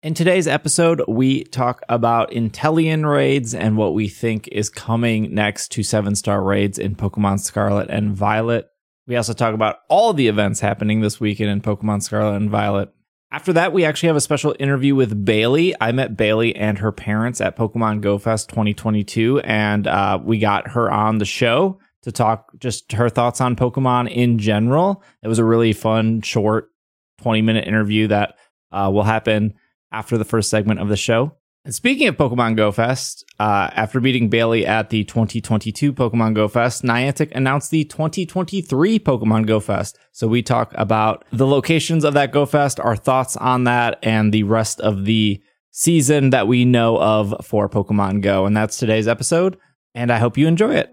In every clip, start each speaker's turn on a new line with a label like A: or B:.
A: In today's episode, we talk about Inteleon raids and what we think is coming next to 7-star raids in Pokemon Scarlet and Violet. We also talk about all the events happening this weekend in Pokemon Scarlet and Violet. After that, we actually have a special interview with Bailey. I met Bailey and her parents at Pokemon Go Fest 2022, and we got her on the show to talk just her thoughts on Pokemon in general. It was a really fun, short 20-minute interview that will happen after the first segment of the show. And speaking of Pokemon Go Fest, after meeting Bailey at the 2022 Pokemon Go Fest, Niantic announced the 2023 Pokemon Go Fest. So we talk about the locations of that Go Fest, our thoughts on that, and the rest of the season that we know of for Pokemon Go. And that's today's episode, and I hope you enjoy it.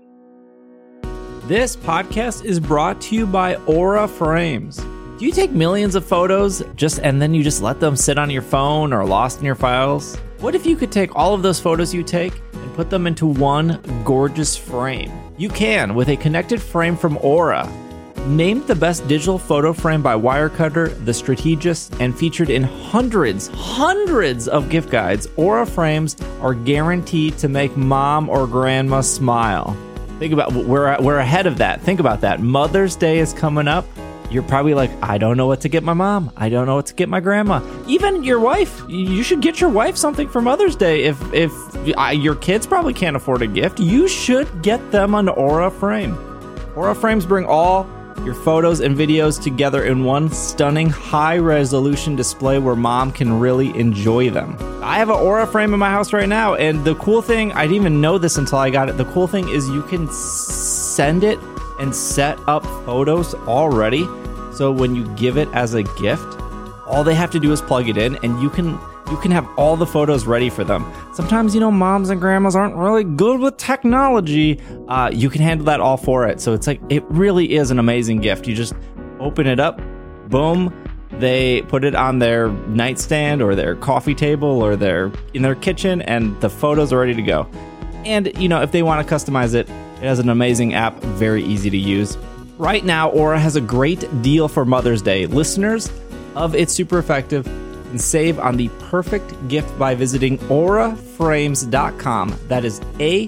A: This podcast is brought to you by Aura Frames. Do you take millions of photos and then you just let them sit on your phone or lost in your files? What if you could take all of those photos you take and put them into one gorgeous frame? You can with a connected frame from Aura. Named the best digital photo frame by Wirecutter, The Strategist, and featured in hundreds of gift guides, Aura frames are guaranteed to make mom or grandma smile. Think about, we're ahead of that. Think about that. Mother's Day is coming up. You're probably like, I don't know what to get my mom. I don't know what to get my grandma. Even your wife. You should get your wife something for Mother's Day. If your kids probably can't afford a gift, you should get them an Aura frame. Aura frames bring all your photos and videos together in one stunning high-resolution display where mom can really enjoy them. I have an Aura frame in my house right now, and the cool thing, I didn't even know this until I got it, the cool thing is you can send it and set up photos already. So when you give it as a gift, all they have to do is plug it in, and you can have all the photos ready for them. Sometimes, moms and grandmas aren't really good with technology. You can handle that all for it. So it's like, it really is an amazing gift. You just open it up, boom, they put it on their nightstand or their coffee table or in their kitchen, and the photos are ready to go. And, if they want to customize it, it has an amazing app, very easy to use. Right now, Aura has a great deal for Mother's Day. Listeners of It's Super Effective can save on the perfect gift by visiting auraframes.com. That is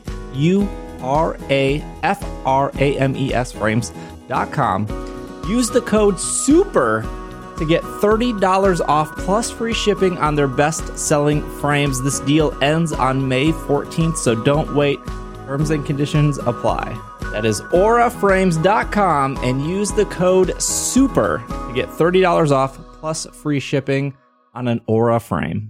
A: AURAFRAMES frames.com. Use the code SUPER to get $30 off plus free shipping on their best-selling frames. This deal ends on May 14th, so don't wait. Terms and conditions apply. That is auraframes.com, and use the code SUPER to get $30 off plus free shipping on an Aura frame.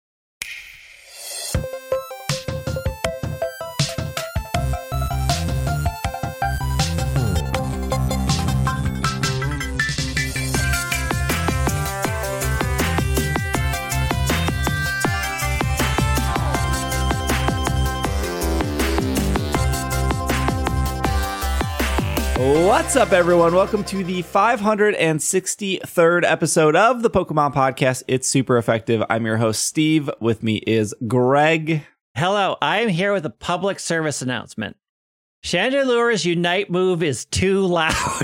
A: What's up, everyone? Welcome to the 563rd episode of the Pokemon Podcast. It's Super Effective. I'm your host, Steve. With me is Greg.
B: Hello, I am here with a public service announcement. Chandelure's Unite move is too loud.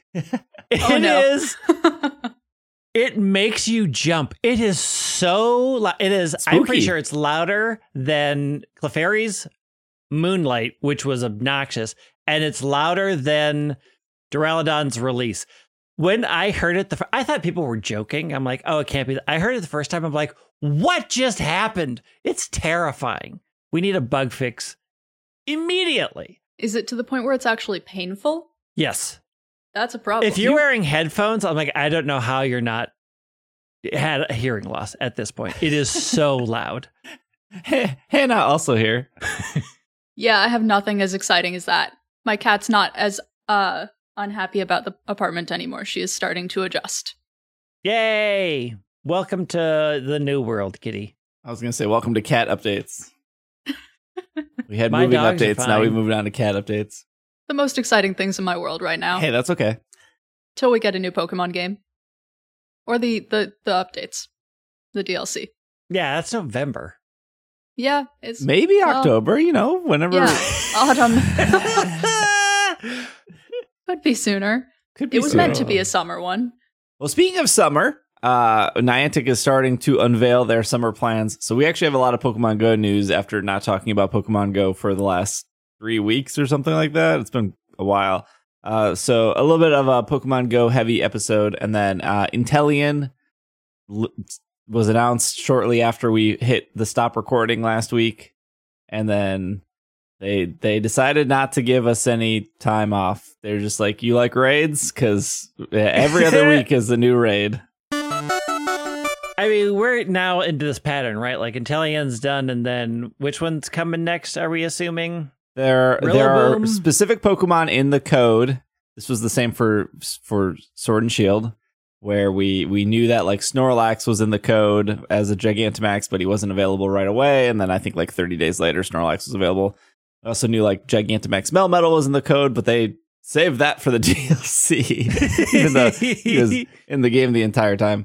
B: It makes you jump. It is so loud. It is.
A: Spooky.
B: I'm pretty sure it's louder than Clefairy's Moonlight, which was obnoxious. And it's louder than Duraludon's Release. When I heard it, I thought people were joking. I'm like, oh, it can't be. I heard it the first time. I'm like, what just happened? It's terrifying. We need a bug fix immediately.
C: Is it to the point where it's actually painful?
B: Yes.
C: That's a problem.
B: If you're wearing headphones, I'm like, I don't know how you're not had a hearing loss at this point. It is so loud.
A: Hannah also here.
C: Yeah, I have nothing as exciting as that. My cat's not as unhappy about the apartment anymore. She is starting to adjust.
B: Yay! Welcome to the new world, kitty.
A: I was going to say, welcome to cat updates. We had
B: My
A: moving
B: dogs are
A: updates. Now we
B: fine.
A: moved on to cat updates.
C: The most exciting things in my world right now.
A: Hey, that's okay.
C: Till we get a new Pokemon game. Or the updates. The DLC.
B: Yeah, that's November.
C: Yeah, it's...
A: Maybe October, whenever.
C: Yeah, autumn. Could be sooner.
A: Could be
C: It was
A: sooner.
C: meant to be a summer one.
A: Well, speaking of summer, Niantic is starting to unveil their summer plans. So we actually have a lot of Pokemon Go news after not talking about Pokemon Go for the last 3 weeks or something like that. It's been a while. So a little bit of a Pokemon Go heavy episode. And then Inteleon was announced shortly after we hit the stop recording last week. And then they decided not to give us any time off. They're just like, you like raids? Because every other week is a new raid.
B: I mean, we're now into this pattern, right? Like Inteleon's done, and then which one's coming next, are we assuming?
A: There are specific Pokemon in the code. This was the same for Sword and Shield, where we knew that like Snorlax was in the code as a Gigantamax, but he wasn't available right away. And then I think like 30 days later, Snorlax was available. I also knew like Gigantamax Melmetal was in the code, but they saved that for the DLC, even though he was in the game the entire time.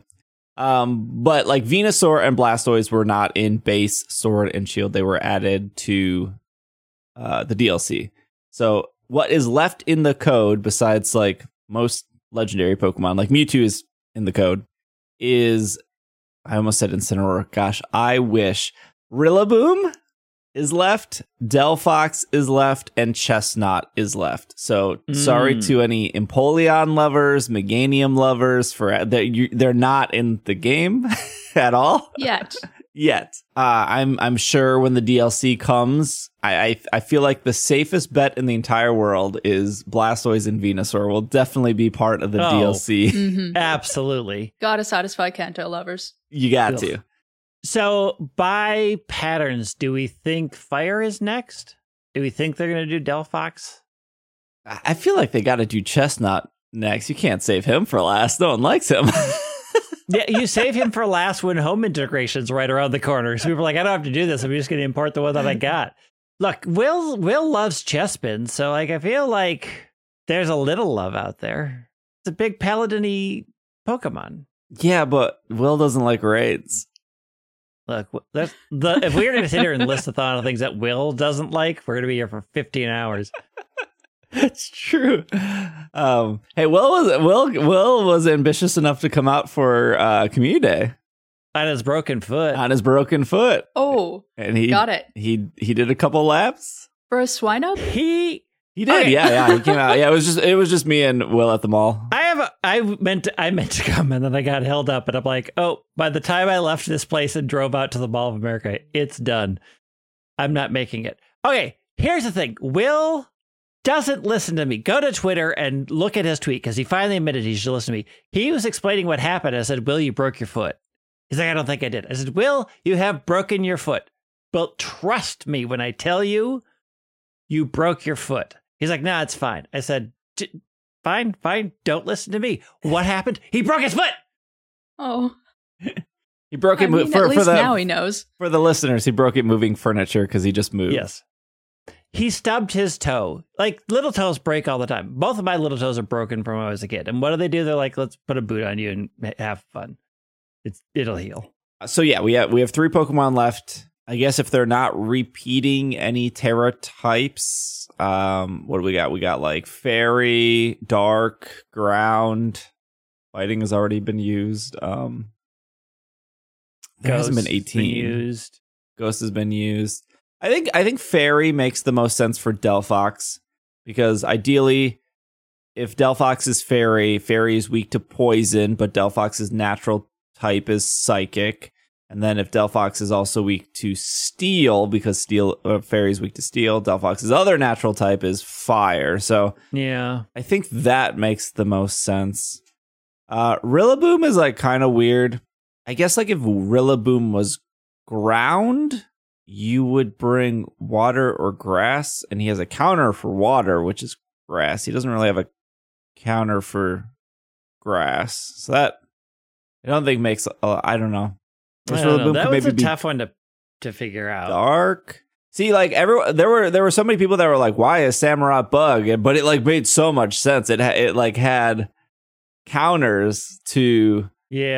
A: But like Venusaur and Blastoise were not in base Sword and Shield. They were added to the DLC. So what is left in the code, besides like most legendary Pokemon, like Mewtwo is in the code, is, I almost said Incineroar. Gosh, I wish. Rillaboom is left, Delphox is left, and Chestnut is left. So sorry to any Empoleon lovers, Meganium lovers, for they're not in the game at all yet. I'm sure when the DLC comes, I feel like the safest bet in the entire world is Blastoise and Venusaur will definitely be part of the DLC.
C: Mm-hmm.
B: Absolutely.
C: Gotta satisfy Kanto lovers.
A: You got to.
B: So, by patterns, do we think Fire is next? Do we think they're going to do Delphox?
A: I feel like they got to do Chestnut next. You can't save him for last. No one likes him.
B: Yeah, you save him for last when home integration's right around the corner. So people are like, I don't have to do this. I'm just going to import the one that I got. Look, Will loves Chespin, so like I feel like there's a little love out there. It's a big paladin-y Pokemon.
A: Yeah, but Will doesn't like raids.
B: Look, if we were going to sit here and list a thought of things that Will doesn't like, we're going to be here for 15 hours.
A: It's true. Hey, Will was ambitious enough to come out for Community Day
B: on his broken foot.
C: Oh,
A: and he got it. He did a couple laps
C: for a Swinub.
A: He did. Okay. Yeah. He came out. Yeah, it was just me and Will at the mall.
B: I meant to come, and then I got held up, and I'm like, oh, by the time I left this place and drove out to the Mall of America, it's done. I'm not making it. Okay, here's the thing. Will doesn't listen to me. Go to Twitter and look at his tweet, because he finally admitted he should listen to me. He was explaining what happened. I said, Will, you broke your foot. He's like, I don't think I did. I said, Will, you have broken your foot. But trust me when I tell you, you broke your foot. He's like, nah, it's fine. I said, fine. Don't listen to me. What happened? He broke his foot.
C: Oh.
A: He broke it.
C: At least now he knows.
A: For the listeners, he broke it moving furniture because he just moved.
B: Yes. He stubbed his toe. Like, little toes break all the time. Both of my little toes are broken from when I was a kid. And what do? They're like, let's put a boot on you and have fun. It'll heal.
A: So yeah, we have 3 Pokemon left. I guess if they're not repeating any Terra types, what do we got? We got like Fairy, Dark, Ground. Fighting has already been used. There hasn't been 18. Ghost has been used. I think Fairy makes the most sense for Delphox, because ideally, if Delphox is Fairy, Fairy is weak to poison, but Delphox's natural type is Psychic. And then if Delphox is also weak to Steel, because Fairy is weak to Steel, Delphox's other natural type is Fire. So
B: yeah,
A: I think that makes the most sense. Rillaboom is like kind of weird. I guess like if Rillaboom was Ground, you would bring Water or Grass, and he has a counter for Water, which is Grass. He doesn't really have a counter for Grass. So that I don't think makes. I don't know.
B: That was a tough one to figure out.
A: Dark. See, like there were so many people that were like, "Why is Samurott Bug?" But it like made so much sense. It like had counters to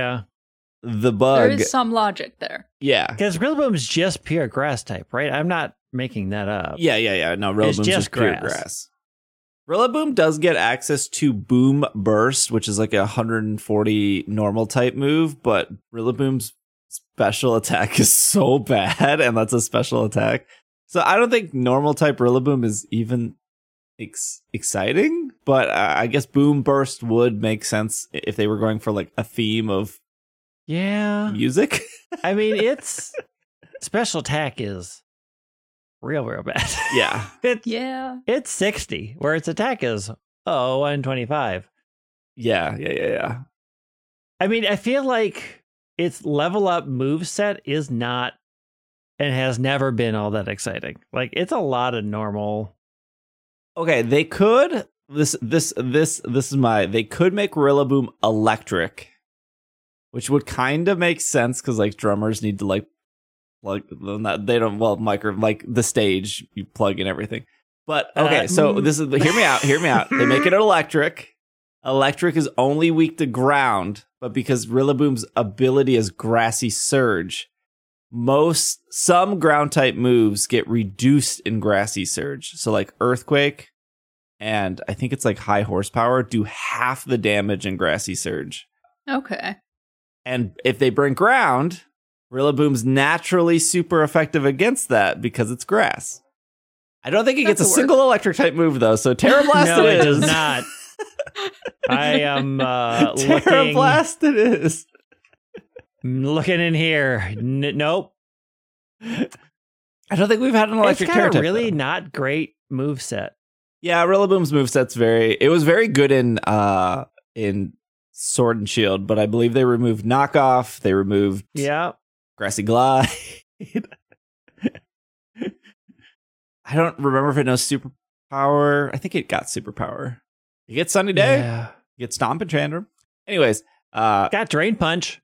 A: the bug.
C: There is some logic there.
A: Yeah,
B: because Rillaboom is just pure grass type, right? I'm not making that up.
A: Yeah. No, Rillaboom's just pure grass. Rillaboom does get access to Boom Burst, which is like a 140 normal type move, but Rillaboom's special attack is so bad, and that's a special attack. So I don't think normal type Rillaboom is even exciting, but I guess Boom Burst would make sense if they were going for like a theme of music.
B: I mean, its special attack is real bad.
A: Yeah.
B: It's 60, where its attack is 125.
A: Yeah.
B: I mean, I feel like its level up moveset is not and has never been all that exciting. Like, it's a lot of normal.
A: Okay, they could they could make Rillaboom electric, which would kind of make sense because like drummers need to like they don't like the stage you plug in everything. But okay, so this is hear me out. They make it electric. Electric is only weak to ground, but because Rillaboom's ability is Grassy Surge, some ground type moves get reduced in Grassy Surge. So like Earthquake and I think it's like High Horsepower do half the damage in Grassy Surge.
C: Okay.
A: And if they bring ground, Rillaboom's naturally super effective against that because it's grass. I don't think it gets a single electric type move though, so Terra Blast
B: no, it does not. I am
A: Terra Blast it is.
B: Looking in here. Nope.
A: I don't think we've had an electric Terra type.
B: Really not great moveset.
A: Yeah, Rillaboom's moveset's was very good in Sword and Shield, but I believe they removed Knockoff, they removed Grassy Glide. I don't remember if it knows Superpower. I think it got Superpower. You get Sunny Day.
B: Yeah.
A: You get Stomp and Tantrum. Anyways.
B: Got Drain Punch.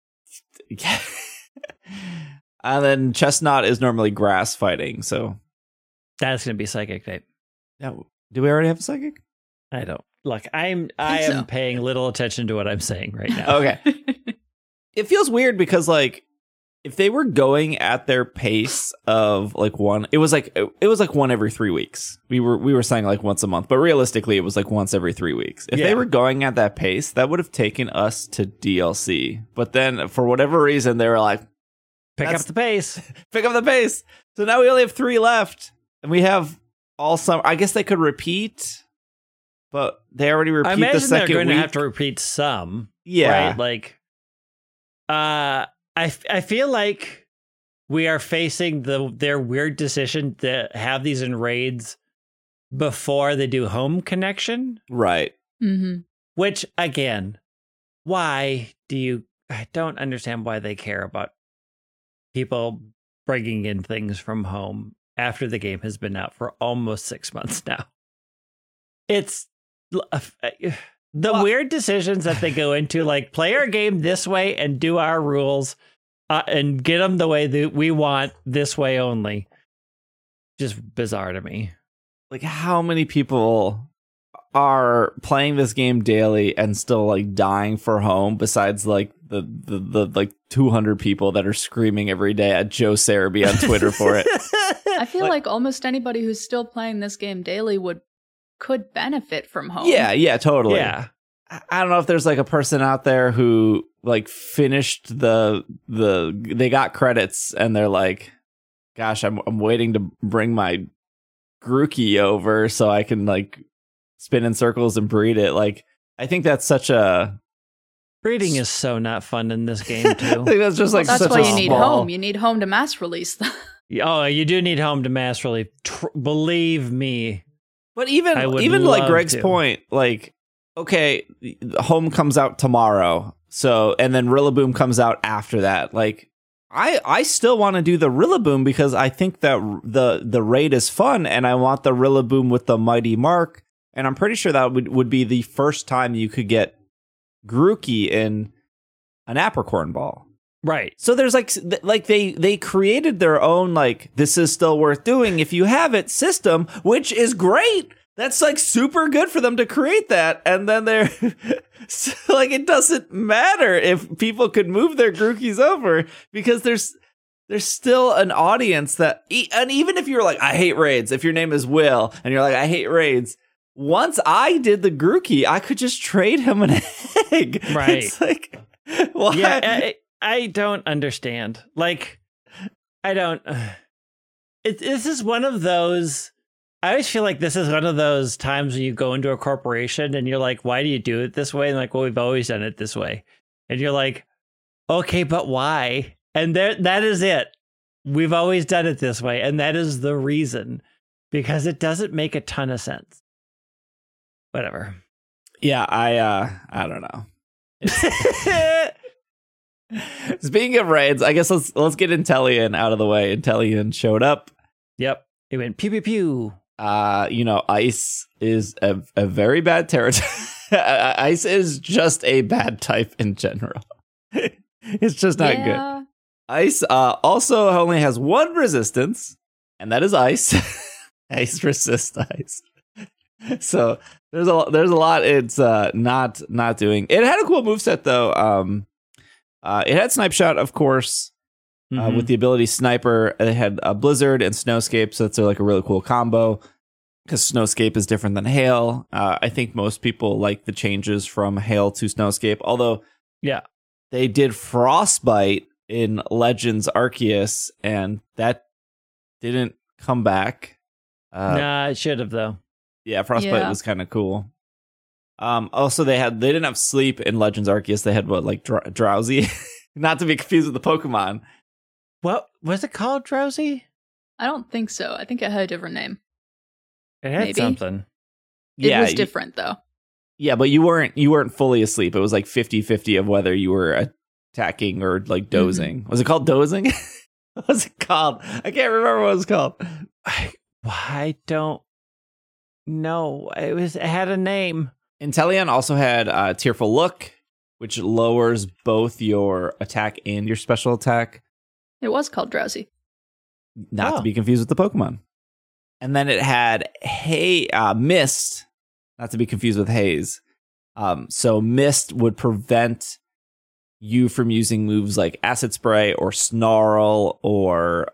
A: And then Chestnut is normally grass fighting, so.
B: That's going to be Psychic type.
A: Yeah. Do we already have a Psychic?
B: I don't. Look, I am paying little attention to what I'm saying right now.
A: Okay. It feels weird because like if they were going at their pace of like it was like one every 3 weeks. We were saying like once a month, but realistically it was like once every 3 weeks. If they were going at that pace, that would have taken us to DLC. But then for whatever reason they were like
B: pick up the pace.
A: Pick up the pace. So now we only have 3 left and we have all summer. I guess they could repeat, but they already repeat the second week.
B: They're going to have to repeat some.
A: Yeah.
B: Right? Like I feel like we are facing their weird decision to have these in raids before they do home connection.
A: Right.
C: Mm-hmm.
B: Which, again, I don't understand why they care about people bringing in things from home after the game has been out for almost 6 months now. It's the weird decisions that they go into, like play our game this way and do our rules and get them the way that we want, this way only. Just bizarre to me.
A: Like how many people are playing this game daily and still like dying for home besides like the like 200 people that are screaming every day at Joe Sarabi on Twitter for it.
C: I feel like almost anybody who's still playing this game daily could benefit from home.
A: Yeah, totally.
B: Yeah.
A: I don't know if there's like a person out there who like finished they got credits and they're like, gosh, I'm waiting to bring my Grookey over so I can like spin in circles and breed it. Like, I think that's such a
B: breeding is so not fun in this game too.
A: I think that's just like
C: that's
A: such
C: why
A: a
C: you need
A: small...
C: home. You need home to mass release.
B: Oh, you do need home to mass release. Believe me.
A: But even like Greg's point, like, okay, home comes out tomorrow. So, and then Rillaboom comes out after that. Like, I still want to do the Rillaboom because I think that the raid is fun and I want the Rillaboom with the Mighty Mark. And I'm pretty sure that would be the first time you could get Grookey in an Apricorn Ball.
B: Right.
A: So there's like they created their own like this is still worth doing if you have it system, which is great. That's like super good for them to create that, and then they're like it doesn't matter if people could move their Grookeys over because there's still an audience that, and even if you're like I hate raids, if your name is Will and you're like I hate raids, once I did the Grookey, I could just trade him an egg.
B: Right.
A: It's like, why?
B: Yeah, I don't understand. Like, I don't. This is one of those. I always feel like this is one of those times when you go into a corporation and you're like, why do you do it this way? And like, well, we've always done it this way. And you're like, okay, but why? And that is it. We've always done it this way. And that is the reason, because it doesn't make a ton of sense. Whatever.
A: Yeah, I don't know. Speaking of raids, I guess let's get Inteleon out of the way. Inteleon showed up.
B: Yep. It went pew pew pew.
A: Ice is a very bad territory. Ice is just a bad type in general. It's just not good. Ice also only has one resistance, and that is ice. Ice resists ice. So there's a lot it's not doing. It had a cool moveset though. It had Snipe Shot, of course. With the ability Sniper. It had Blizzard and Snowscape, so that's like a really cool combo, because Snowscape is different than Hail. I think most people like the changes from Hail to Snowscape, although they did Frostbite in Legends Arceus, and that didn't come back.
B: Nah, it should have though.
A: Yeah, Frostbite was kind of cool. Also, they didn't have Sleep in Legends Arceus. They had Drowsy, not to be confused with the Pokemon.
B: What was it called? Drowsy?
C: I don't think so. I think it had a different name.
B: It had something.
C: It was different though.
A: Yeah, but you weren't fully asleep. It was like 50-50 of whether you were attacking or like dozing. Was it called dozing? What was it called? I can't remember what it was called.
B: I don't know. It had a name.
A: Inteleon also had Tearful Look, which lowers both your attack and your special attack.
C: It was called Drowsy.
A: Not to be confused with the Pokemon. And then it had Mist, not to be confused with Haze. So Mist would prevent you from using moves like Acid Spray or Snarl or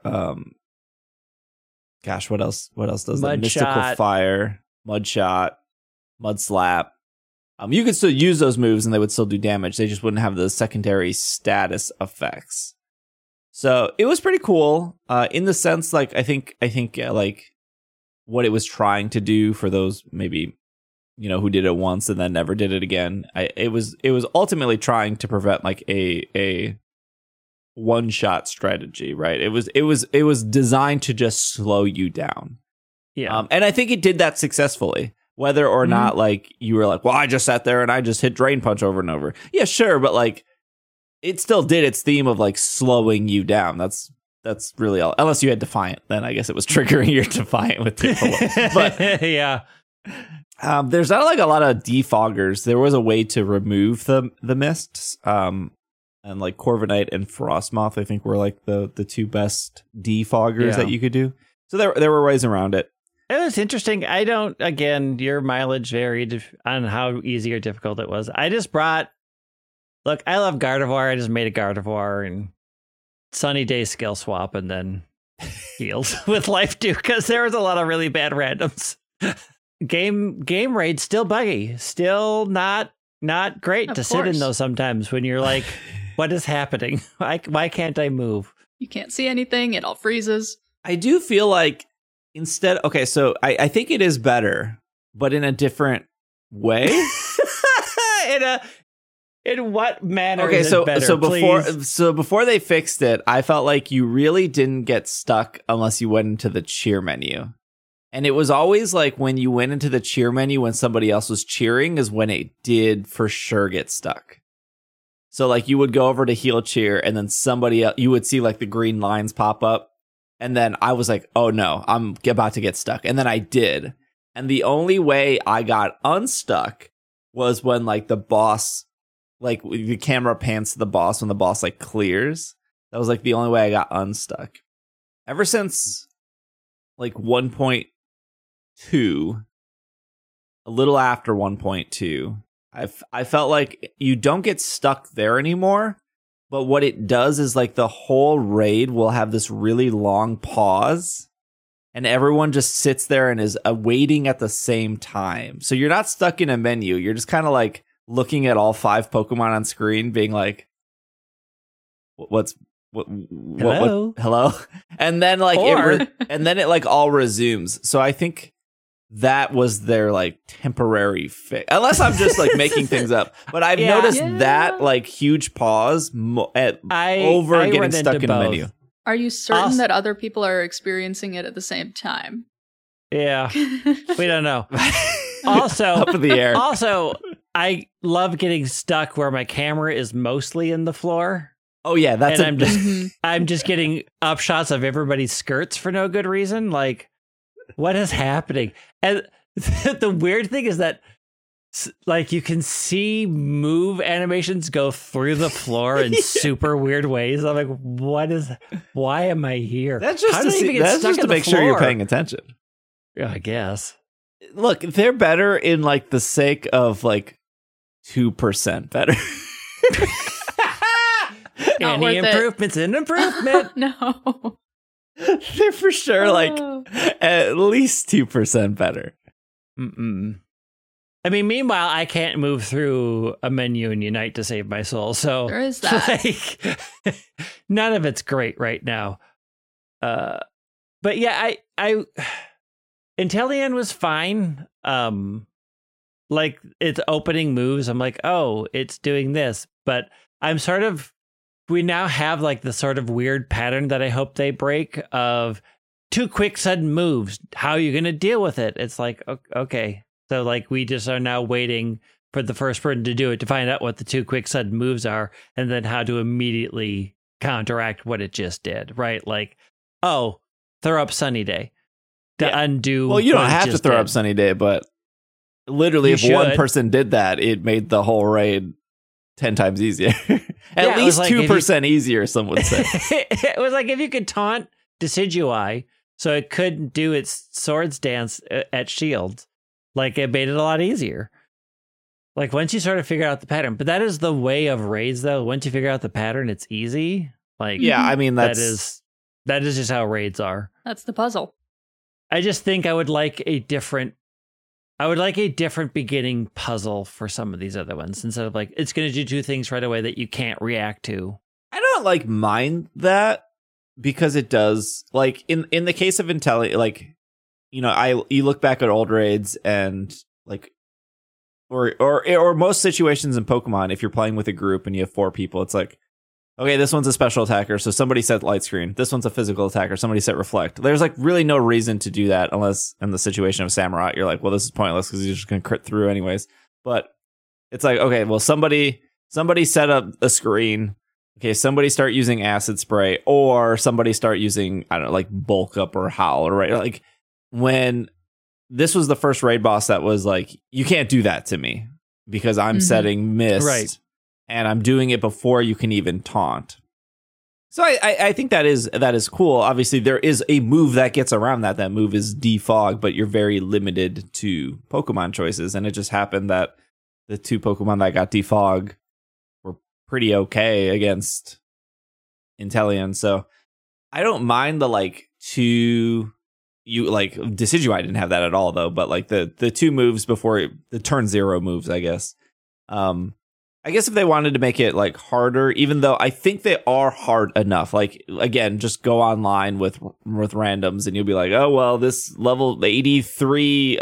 A: what else does that? Mystical Fire, Mud Shot, Mud Slap. You could still use those moves and they would still do damage. They just wouldn't have the secondary status effects. So it was pretty cool in the sense, like I think like what it was trying to do for those maybe who did it once and then never did it again. It was ultimately trying to prevent like a one shot strategy, right? It was designed to just slow you down.
B: Yeah,
A: and I think it did that successfully. Whether or not like you were like, well, I just sat there and I just hit Drain Punch over and over. Yeah, sure, but like. It still did its theme of like slowing you down. That's really all. Unless you had Defiant, then I guess it was triggering your Defiant with people. But
B: yeah,
A: there's not like a lot of defoggers. There was a way to remove the mists, and like Corviknight and Frostmoth, I think were like the two best defoggers that you could do. So there were ways around it.
B: It was interesting. Again, your mileage varied on how easy or difficult it was. I just brought. Look, I love Gardevoir. I just made a Gardevoir and Sunny Day skill swap and then healed with Life Dew because there was a lot of really bad randoms. Game raid still buggy, still not great to sit in those sometimes when you're like, what is happening? Why can't I move?
C: You can't see anything. It all freezes.
A: I do feel like so I think it is better, but in a different way.
B: In what manner is it better,
A: before they fixed it, I felt like you really didn't get stuck unless you went into the cheer menu. And it was always like when you went into the cheer menu when somebody else was cheering is when it did for sure get stuck. So like you would go over to heal cheer and then somebody else, you would see like the green lines pop up. And then I was like, oh no, I'm about to get stuck. And then I did. And the only way I got unstuck was when like the boss... like the camera pans to the boss when the boss like clears. That was like the only way I got unstuck. Ever since like 1.2, a little after 1.2, I felt like you don't get stuck there anymore. But what it does is like the whole raid will have this really long pause and everyone just sits there and is waiting at the same time. So you're not stuck in a menu. You're just kind of like looking at all 5 Pokemon on screen, being like, "What? Hello?" And then like and then it like all resumes. So I think that was their like temporary fix, unless I'm just like making things up. But I've noticed that like huge pause over getting stuck in a menu.
C: Are you certain that other people are experiencing it at the same time?
B: Yeah, we don't know. Also,
A: up in the air.
B: Also, I love getting stuck where my camera is mostly in the floor.
A: Oh yeah, that's.
B: And I'm just getting upshots of everybody's skirts for no good reason. Like, what is happening? And the weird thing is that, like, you can see move animations go through the floor in super weird ways. I'm like, why am I here?
A: That's just to make sure you're paying attention.
B: Yeah, I guess.
A: Look, they're better in like the sake of like 2% better.
B: Any improvements in improvement?
C: No.
A: They're for sure like at least 2% better.
B: Mm-mm. I mean, meanwhile, I can't move through a menu in Unite to save my soul. So
C: there is that.
B: Like, none of it's great right now. But yeah, I Inteleon was fine. Like its opening moves, I'm like, oh, it's doing this. But I'm sort of, we now have like the sort of weird pattern that I hope they break of 2 quick sudden moves. How are you going to deal with it? It's like, okay. So like we just are now waiting for the first person to do it to find out what the 2 quick sudden moves are and then how to immediately counteract what it just did, right? Like, oh, throw up Sunny Day to undo.
A: Well, you don't have to throw up Sunny Day, but literally if one person did that, it made the whole raid 10 times easier. At least like 2% easier, some would say.
B: It was like if you could taunt Decidueye so it couldn't do its swords dance at shields, like it made it a lot easier. Like once you sort of figure out the pattern, but that is the way of raids though. Once you figure out the pattern, it's easy. Like,
A: yeah, I mean, that
B: is just how raids are.
C: That's the puzzle.
B: I just think I would like a different beginning puzzle for some of these other ones instead of like, it's going to do 2 things right away that you can't react to.
A: I don't like mind that because it does like in the case of Inteleon, like, you know, you look back at old raids and like, or most situations in Pokemon, if you're playing with a group and you have 4 people, it's like, okay, this one's a special attacker, so somebody set light screen. This one's a physical attacker, somebody set reflect. There's like really no reason to do that unless in the situation of Samurott, you're like, well, this is pointless because you're just going to crit through anyways. But it's like, okay, well, somebody set up a screen. Okay, somebody start using acid spray or somebody start using, I don't know, like bulk up or howl, or right? Like when this was the first raid boss that was like, you can't do that to me because I'm setting mist.
B: Right.
A: And I'm doing it before you can even taunt. So I think that is cool. Obviously, there is a move that gets around that. That move is defog, but you're very limited to Pokemon choices. And it just happened that the 2 Pokemon that got defog were pretty okay against Inteleon. So I don't mind the like 2... You like Decidueye didn't have that at all though, but like the 2 moves before the turn 0 moves, I guess. I guess if they wanted to make it like harder, even though I think they are hard enough, like again, just go online with randoms and you'll be like, oh well, this level 83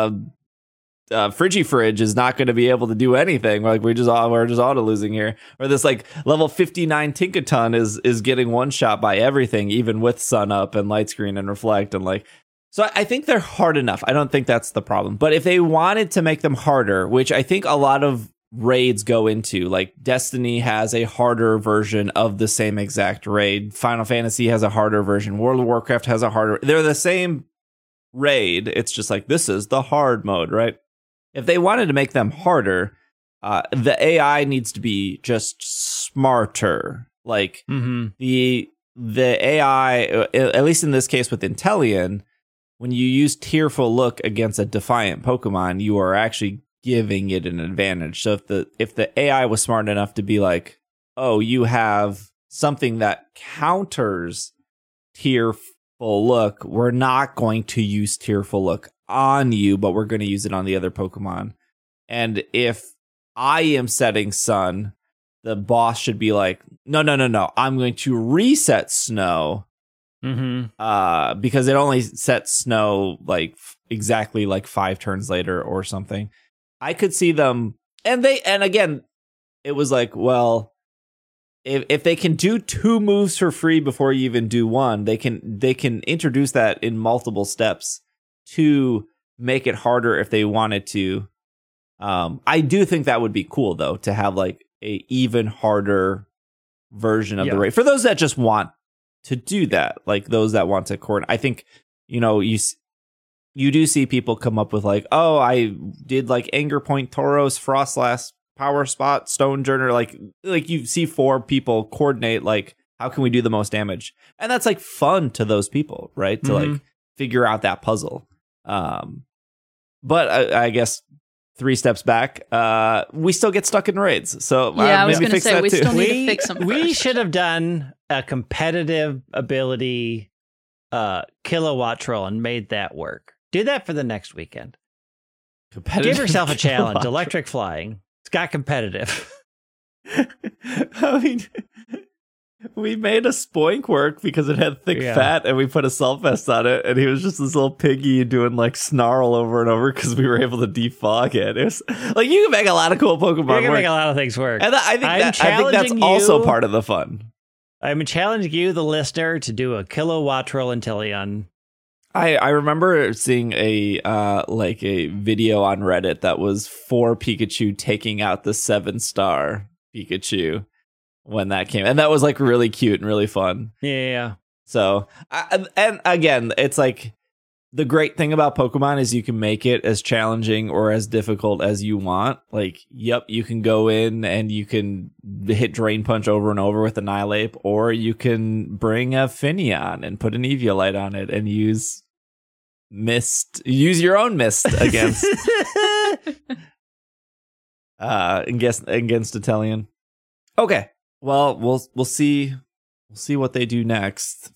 A: Frigifridge is not going to be able to do anything. Like we're just auto losing here. Or this like level 59 Tinkaton is getting one shot by everything, even with Sun Up and Light Screen and Reflect and like. So I think they're hard enough. I don't think that's the problem. But if they wanted to make them harder, which I think a lot of raids go into, like Destiny has a harder version of the same exact raid, Final Fantasy has a harder version, World of Warcraft has a harder, they're the same raid, it's just like this is the hard mode, right? If they wanted to make them harder, the AI needs to be just smarter. Like the AI, at least in this case with Inteleon, when you use Tearful Look against a Defiant Pokemon, you are actually giving it an advantage. So if the AI was smart enough to be like, oh, you have something that counters Tearful Tearful Look, we're not going to use Tearful Look on you, but we're going to use it on the other Pokemon. And if I am setting Sun, the boss should be like, no, I'm going to reset Snow. Because it only sets Snow like exactly like 5 turns later or something. I could see them, and again, it was like, well, if they can do 2 moves for free before you even do 1, they can introduce that in multiple steps to make it harder if they wanted to. I do think that would be cool though, to have like a even harder version of the raid for those that just want to do that, like those that want to coordinate. I think, you do see people come up with like, oh, I did like Anger Point, Tauros, Frostlass, Power Spot, Stonejourner, like you see 4 people coordinate, like, how can we do the most damage? And that's like fun to those people, right? To like figure out that puzzle. But I guess 3 steps back, we still get stuck in raids. So
C: I was going to say, we still need to fix them.
B: We should have done a competitive ability kilowatt troll and made that work. Do that for the next weekend. Give yourself a challenge. Electric flying. It's got competitive.
A: I mean, we made a Spoink work because it had thick fat, and we put a Sulfest on it, and he was just this little piggy doing like snarl over and over because we were able to defog it. It was like, you can make a lot of cool Pokemon.
B: You can make a lot of things work.
A: And I think that's also part of the fun.
B: I'm challenging you, the listener, to do a kilowatt troll Inteleon.
A: I remember seeing a video on Reddit that was 4 Pikachu taking out the 7-star Pikachu when that came, and that was like really cute and really fun.
B: Yeah.
A: So, and again, it's like the great thing about Pokemon is you can make it as challenging or as difficult as you want. Like, you can go in and you can hit Drain Punch over and over with Annihilape, or you can bring a Finneon and put an Eviolite on it and use your own Mist against against Inteleon. Okay. Well, we'll see what they do next.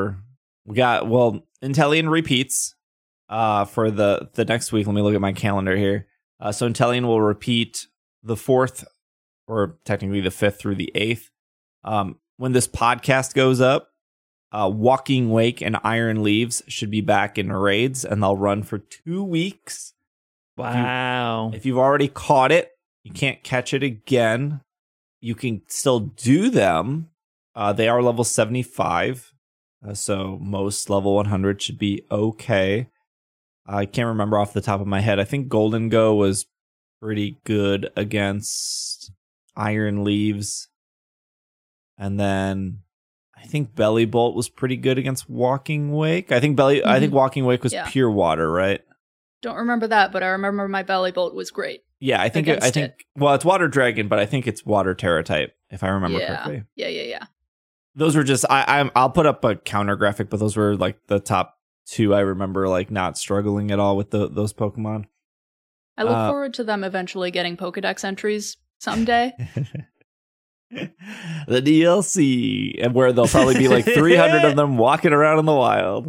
A: Inteleon repeats for the next week. Let me look at my calendar here. So Inteleon will repeat the 4th, or technically the 5th through the 8th. When this podcast goes up, Walking Wake and Iron Leaves should be back in raids, and they'll run for 2 weeks.
B: Wow.
A: If you've already caught it, you can't catch it again. You can still do them. They are level 75. So most level 100 should be okay. I can't remember off the top of my head. I think Golden Go was pretty good against Iron Leaves. And then I think Belly Bolt was pretty good against Walking Wake. I think Walking Wake was pure water, right?
C: Don't remember that, but I remember my Belly Bolt was great.
A: Yeah, I think well, it's Water Dragon, but I think it's Water Terra type, if I remember correctly.
C: Yeah.
A: Those were just I'll put up a counter graphic, but those were like the top 2 I remember, like not struggling at all with those Pokemon.
C: I look forward to them eventually getting Pokedex entries someday.
A: The DLC, and where there'll probably be like 300 of them walking around in the wild.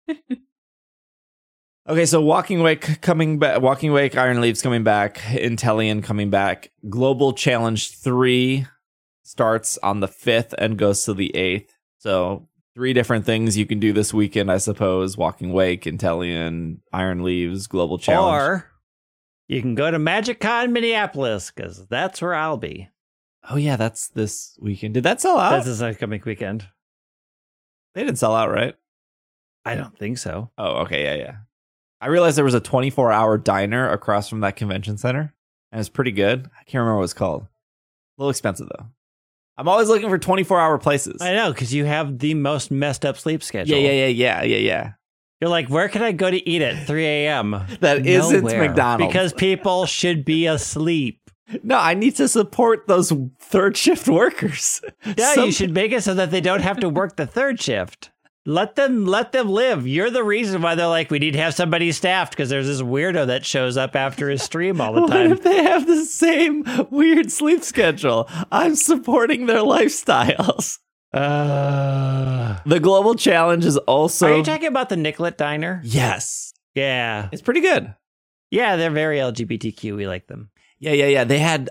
A: Okay, so Walking Wake coming back, Walking Wake, Iron Leaves coming back, Inteleon coming back. Global Challenge 3 starts on the 5th and goes to the 8th. So 3 different things you can do this weekend, I suppose. Walking Wake, Inteleon, Iron Leaves, Global Challenge.
B: Or you can go to MagicCon Minneapolis, because that's where I'll be.
A: Oh yeah, that's this weekend. Did that sell out?
B: That's this upcoming weekend.
A: They didn't sell out, right?
B: I don't think so.
A: Oh, okay, yeah. I realized there was a 24-hour diner across from that convention center, and it's pretty good. I can't remember what it's called. A little expensive, though. I'm always looking for 24-hour places.
B: I know, because you have the most messed up sleep schedule.
A: Yeah.
B: You're like, where can I go to eat at 3 a.m.?
A: That isn't McDonald's.
B: Because people should be asleep.
A: No, I need to support those third shift workers.
B: Yeah, you should make it so that they don't have to work the third shift. Let them live. You're the reason why they're like, we need to have somebody staffed, because there's this weirdo that shows up after his stream all the time.
A: What if they have the same weird sleep schedule? I'm supporting their lifestyles. The global challenge is also.
B: Are you talking about the Nicollet Diner?
A: Yes,
B: Yeah.
A: it's pretty good.
B: Yeah, they're very LGBTQ. We like them.
A: Yeah. They had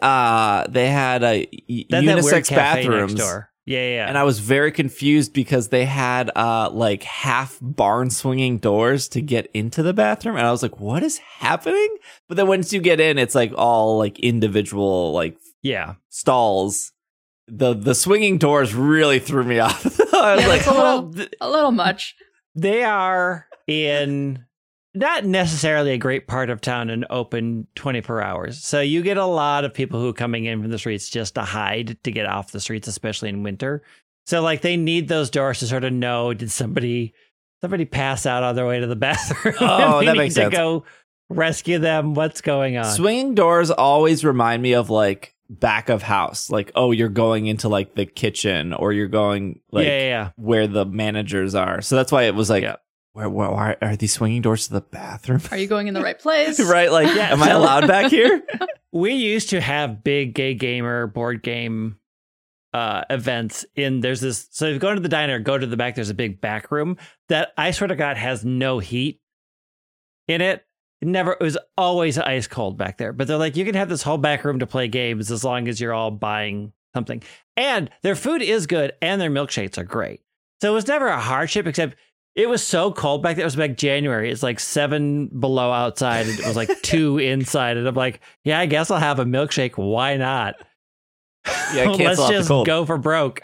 B: That weird
A: unisex
B: cafe
A: bathrooms.
B: next door. Yeah.
A: And I was very confused because they had like half barn swinging doors to get into the bathroom, and I was like, "What is happening?" But then once you get in, it's like all like individual like
B: Yeah.
A: stalls. The swinging doors really threw me off. I was
C: Yeah,
A: like,
C: it's a little much.
B: They are in not necessarily a great part of town and open 24 hours. So you get a lot of people who are coming in from the streets just to hide to get off the streets, especially in winter. So like they need those doors to sort of know, did somebody pass out on their way to the bathroom?
A: Oh,
B: They
A: that
B: need
A: makes
B: to
A: sense.
B: go rescue them. What's going on?
A: swinging doors always remind me of like back of house. Like, oh, you're going into like the kitchen, or you're going like
B: yeah.
A: where the managers are. So that's why it was like,
B: Yeah.
A: why are these swinging doors to the bathroom?
C: Are you going in the right place?
A: Right? Like,
B: Yeah,
A: am I
B: so-
A: allowed back here?
B: We used to have big gay gamer board game events there's this, so if you go into the diner, go to the back, there's a big back room that I swear to God has no heat in it. It was always ice cold back there. But they're like, you can have this whole back room to play games as long as you're all buying something. And their food is good and their milkshakes are great. So it was never a hardship, except it was so cold back there. It was like January. It's like 7 below outside. And it was like 2 inside. And I'm like, yeah, I guess I'll have a milkshake. Why not?
A: Yeah,
B: Let's
A: cancel out the
B: just
A: cold.
B: go for broke.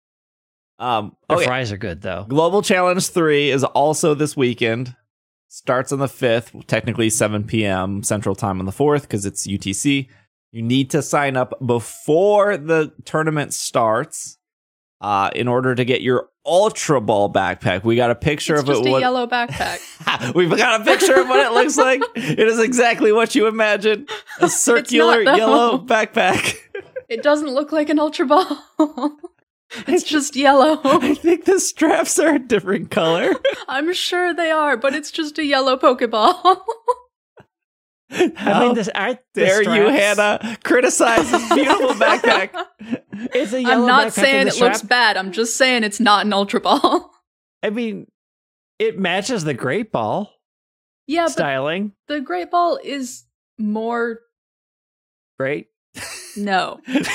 B: The
A: Okay.
B: fries are good, though.
A: Global Challenge 3 is also this weekend. Starts on the 5th, technically 7 p.m. Central Time on the 4th because it's UTC. You need to sign up before the tournament starts in order to get your Ultra Ball backpack. We got a picture
C: It's
A: of
C: just
A: it.
C: a yellow backpack.
A: We've got a picture of what it looks like. It is exactly what you imagine. A circular
C: though.
A: yellow backpack.
C: It doesn't look like an Ultra Ball. It's just yellow.
A: I think the straps are a different color.
C: I'm sure they are, but it's just a yellow Pokeball.
B: I mean, this aren't the
A: Dare you,
B: straps-
A: Hannah, criticize this beautiful backpack.
B: It's a yellow
C: I'm not
B: backpack
C: saying
B: with
C: it
B: a
C: looks
B: strap.
C: bad. I'm just saying it's not an Ultra Ball.
B: I mean, it matches the Great Ball
C: Yeah, but
B: styling.
C: the Great Ball is more
B: Great.
C: no.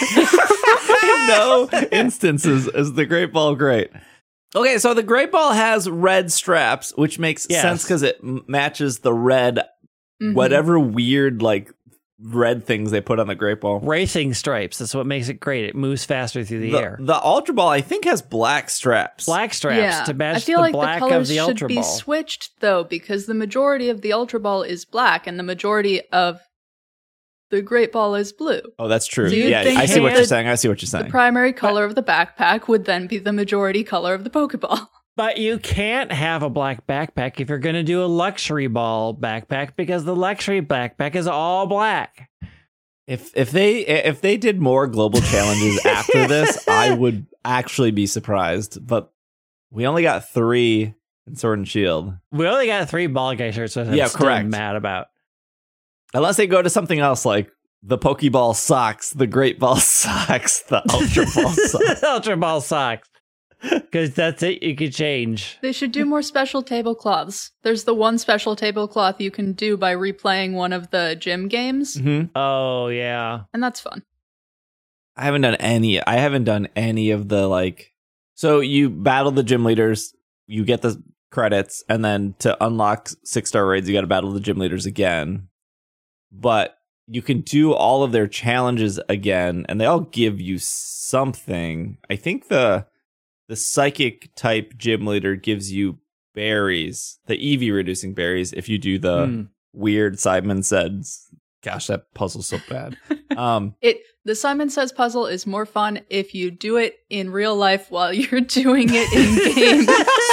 A: In no instances is the Great Ball great. Okay, so the Great Ball has red straps, which makes
B: Yes.
A: sense because it matches the red,
C: Mhm.
A: whatever weird like red things they put on the Great Ball.
B: Racing stripes. That's what makes it great. It moves faster through the air.
A: The Ultra Ball, I think, has black straps.
B: Black straps
C: Yeah,
B: to match
C: I feel
B: the
C: like
B: black
C: the
B: of
C: colors
B: the
C: should
B: Ultra
C: be
B: Ball.
C: switched though, because the majority of the Ultra Ball is black and the majority of the Great Ball is blue.
A: Oh, that's true.
C: Do you
A: Yeah,
C: think
A: I see what you're
C: that
A: saying. I see what you're
C: The
A: saying.
C: primary color of the backpack would then be the majority color of the Pokeball.
B: But you can't have a black backpack if you're going to do a luxury ball backpack, because the luxury backpack is all black.
A: If they did more global challenges after this, I would actually be surprised. But we only got 3 in Sword and Shield.
B: We only got 3 ball guy shirts, which I'm
A: Yeah,
B: still
A: correct.
B: mad about.
A: Unless they go to something else like the Pokeball socks, the Great Ball socks, the Ultra Ball socks.
B: Ultra Ball socks. Because that's it. You could change.
C: They should do more special tablecloths. There's the one special tablecloth you can do by replaying one of the gym games,
A: Mhm.
B: Oh, yeah.
C: and that's fun.
A: I haven't done any of the like. So you battle the gym leaders, you get the credits, and then to unlock 6-star raids, you got to battle the gym leaders again. But you can do all of their challenges again, and they all give you something. I think the psychic type gym leader gives you berries, the EV reducing berries, if you do the weird Simon Says. Gosh, that puzzle's so bad.
C: The Simon Says puzzle is more fun if you do it in real life while you're doing it in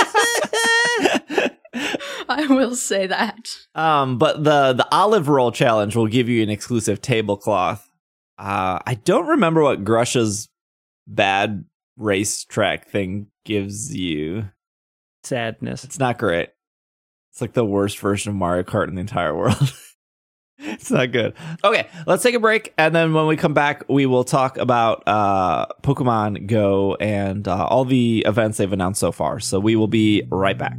C: game. I will say that.
A: But the olive roll challenge will give you an exclusive tablecloth. I don't remember what Grusha's bad racetrack thing gives you.
B: Sadness.
A: It's not great. It's like the worst version of Mario Kart in the entire world. It's not good. Okay, let's take a break, and then when we come back, we will talk about Pokemon Go and all the events they've announced so far. So we will be right back.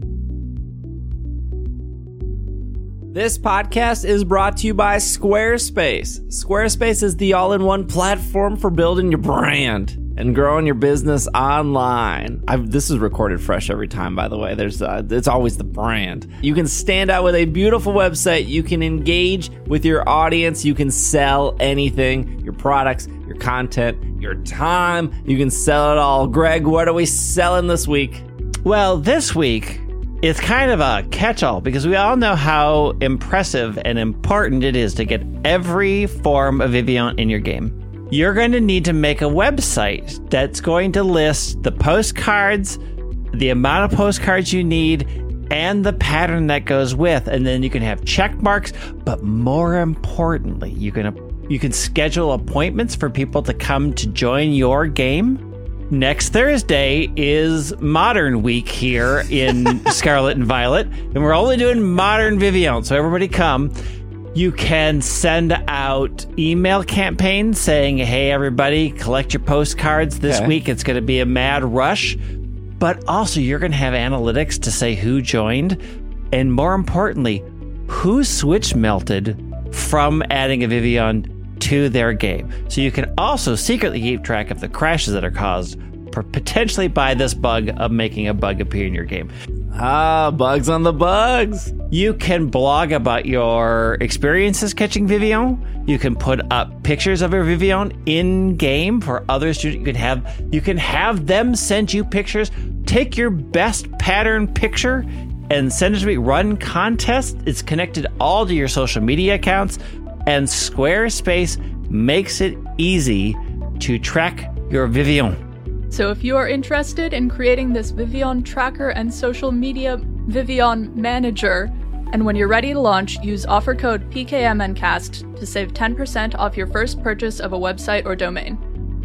A: This podcast is brought to you by Squarespace. Squarespace is the all-in-one platform for building your brand and growing your business online. This is recorded fresh every time, by the way. It's always the brand. You can stand out with a beautiful website. You can engage with your audience. You can sell anything, your products, your content, your time. You can sell it all. Greg, what are we selling this week?
B: Well, this week, it's kind of a catch-all because we all know how impressive and important it is to get every form of Vivillon in your game. You're going to need to make a website that's going to list the postcards, the amount of postcards you need, and the pattern that goes with. And then you can have check marks. But more importantly, you can schedule appointments for people to come to join your game. Next Thursday is Modern Week here in Scarlet and Violet. And we're only doing Modern Vivillon. So everybody come. You can send out email campaigns saying, hey, everybody, collect your postcards this week. It's going to be a mad rush. But also, you're going to have analytics to say who joined. And more importantly, who switch melted from adding a Vivillon to their game. So you can also secretly keep track of the crashes that are caused potentially by this bug of making a bug appear in your game.
A: Bugs on the bugs.
B: You can blog about your experiences catching Vivillon. You can put up pictures of your Vivillon in game for others to. You can have them send you pictures. Take your best pattern picture and send it to me. Run contests. It's connected all to your social media accounts, and Squarespace makes it easy to track your Vivillon.
C: So if you are interested in creating this Vivillon tracker and social media Vivillon manager, and when you're ready to launch, use offer code PKMNcast to save 10% off your first purchase of a website or domain.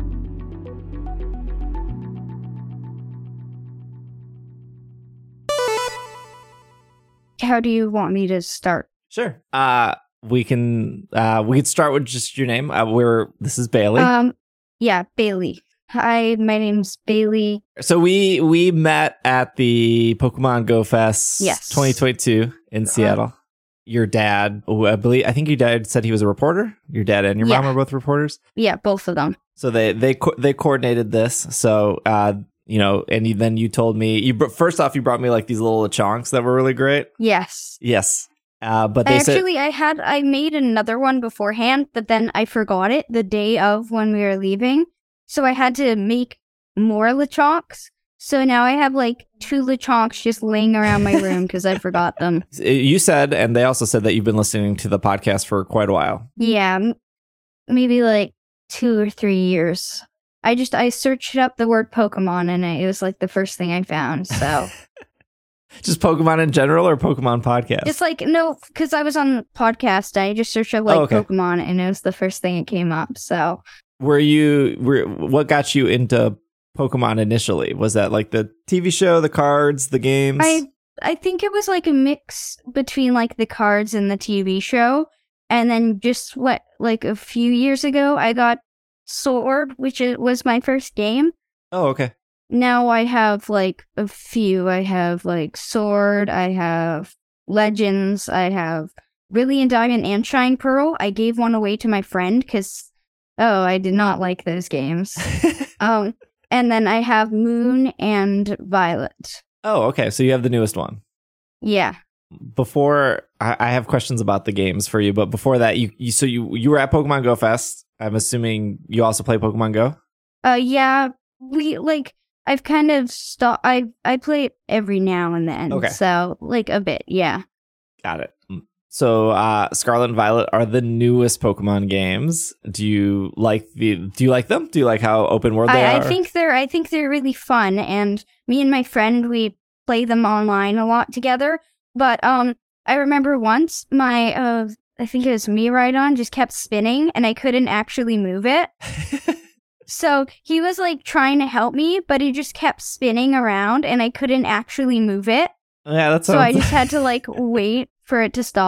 D: How do you want me to start?
A: Sure. We can start with just your name. This is Bailey.
D: Yeah, Bailey. Hi, my name's Bailey.
A: So we met at the Pokemon Go Fest 2022 in Seattle. Your dad, I think your dad said he was a reporter. Your dad and your mom are both reporters.
D: Yeah, both of them.
A: So they coordinated this. So and then you told me first off you brought me like these little Lechonks that were really great.
D: Yes.
A: But they
D: I made another one beforehand, but then I forgot it the day of when we were leaving. So I had to make more Lechonks. So now I have like 2 Lechonks just laying around my room because I forgot them.
A: You said, and they also said that you've been listening to the podcast for quite a while.
D: Yeah, maybe like 2 or 3 years. I searched up the word Pokemon and it was like the first thing I found. So
A: just Pokemon in general or Pokemon podcast?
D: Just like, no, because I was on the podcast. I just searched up Pokemon and it was the first thing that came up. So
A: what got you into Pokemon initially? Was that like the TV show, the cards, the games?
D: I think it was like a mix between like the cards and the TV show. And then just a few years ago, I got Sword, which was my first game.
A: Oh, okay.
D: Now I have like a few. I have like Sword, I have Legends, I have Brilliant Diamond and Shine Pearl. I gave one away to my friend because I did not like those games. And then I have Moon and Violet.
A: Oh, okay. So you have the newest one.
D: Yeah.
A: Before, I have questions about the games for you, but before that, you were at Pokemon Go Fest. I'm assuming you also play Pokemon Go?
D: Yeah. I've kind of stopped. I play it every now and then. Okay. So, a bit, yeah.
A: Got it. So, Scarlet and Violet are the newest Pokemon games. Do you like them? Do you like how open world they are?
D: I think they're really fun, and me and my friend, we play them online a lot together. But I remember once my I think it was Miraidon just kept spinning, and I couldn't actually move it. So he was trying to help me, but he just kept spinning around, and I couldn't actually move it.
A: Yeah, that's
D: so I just had to wait for it to stop.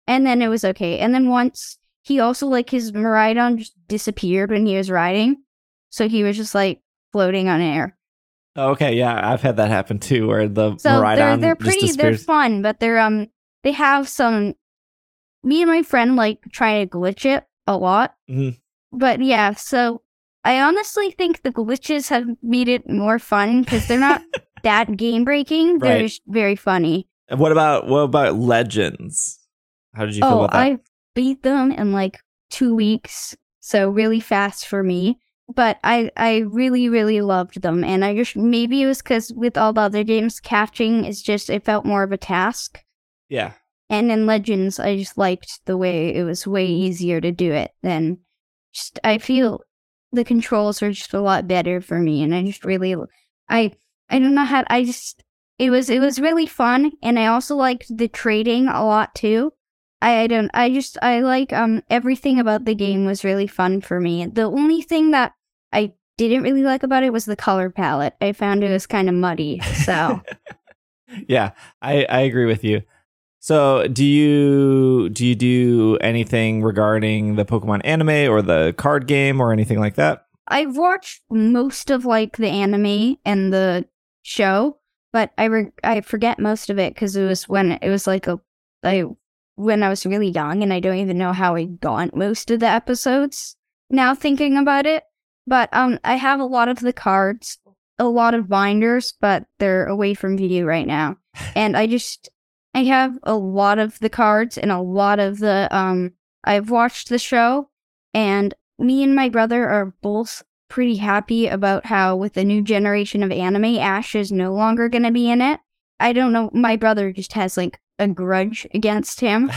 D: and then it was okay. And then once he also like his Miraidon just disappeared when he was riding, so he was just like floating on air.
A: Okay, yeah, I've had that happen too, where the
D: So
A: Miraidon
D: they're
A: just
D: pretty, they're
A: disappears.
D: fun, but they have some. Me and my friend like try to glitch it a lot,
A: Mhm.
D: but yeah. So I honestly think the glitches have made it more fun because they're not that game breaking. They're
A: Right.
D: just very funny.
A: And what about Legends? How did you feel about that?
D: I beat them in like 2 weeks, so really fast for me. But I really, really loved them. And I just, maybe it was because with all the other games, catching is just, it felt more of a task.
A: Yeah.
D: And in Legends, I just liked the way it was way easier to do it than just, I feel the controls are just a lot better for me. And I just really, I don't know how, it was really fun. And I also liked the trading a lot too. I like, everything about the game was really fun for me. The only thing that I didn't really like about it was the color palette. I found it was kind of muddy, so.
A: Yeah, I agree with you. So do you do anything regarding the Pokemon anime or the card game or anything like that?
D: I've watched most of like the anime and the show, but I forget most of it because it was when it was like when I was really young, and I don't even know how I got most of the episodes now thinking about it. But I have a lot of the cards, a lot of binders, but they're away from view right now. And I have a lot of the cards and a lot of the I've watched the show, and me and my brother are both pretty happy about how with the new generation of anime, Ash is no longer going to be in it. I don't know, my brother just has like a grudge against him.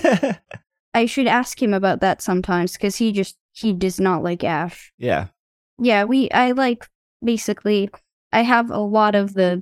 D: I should ask him about that sometimes because he does not like Ash.
A: Yeah.
D: Yeah, I like basically I have a lot of the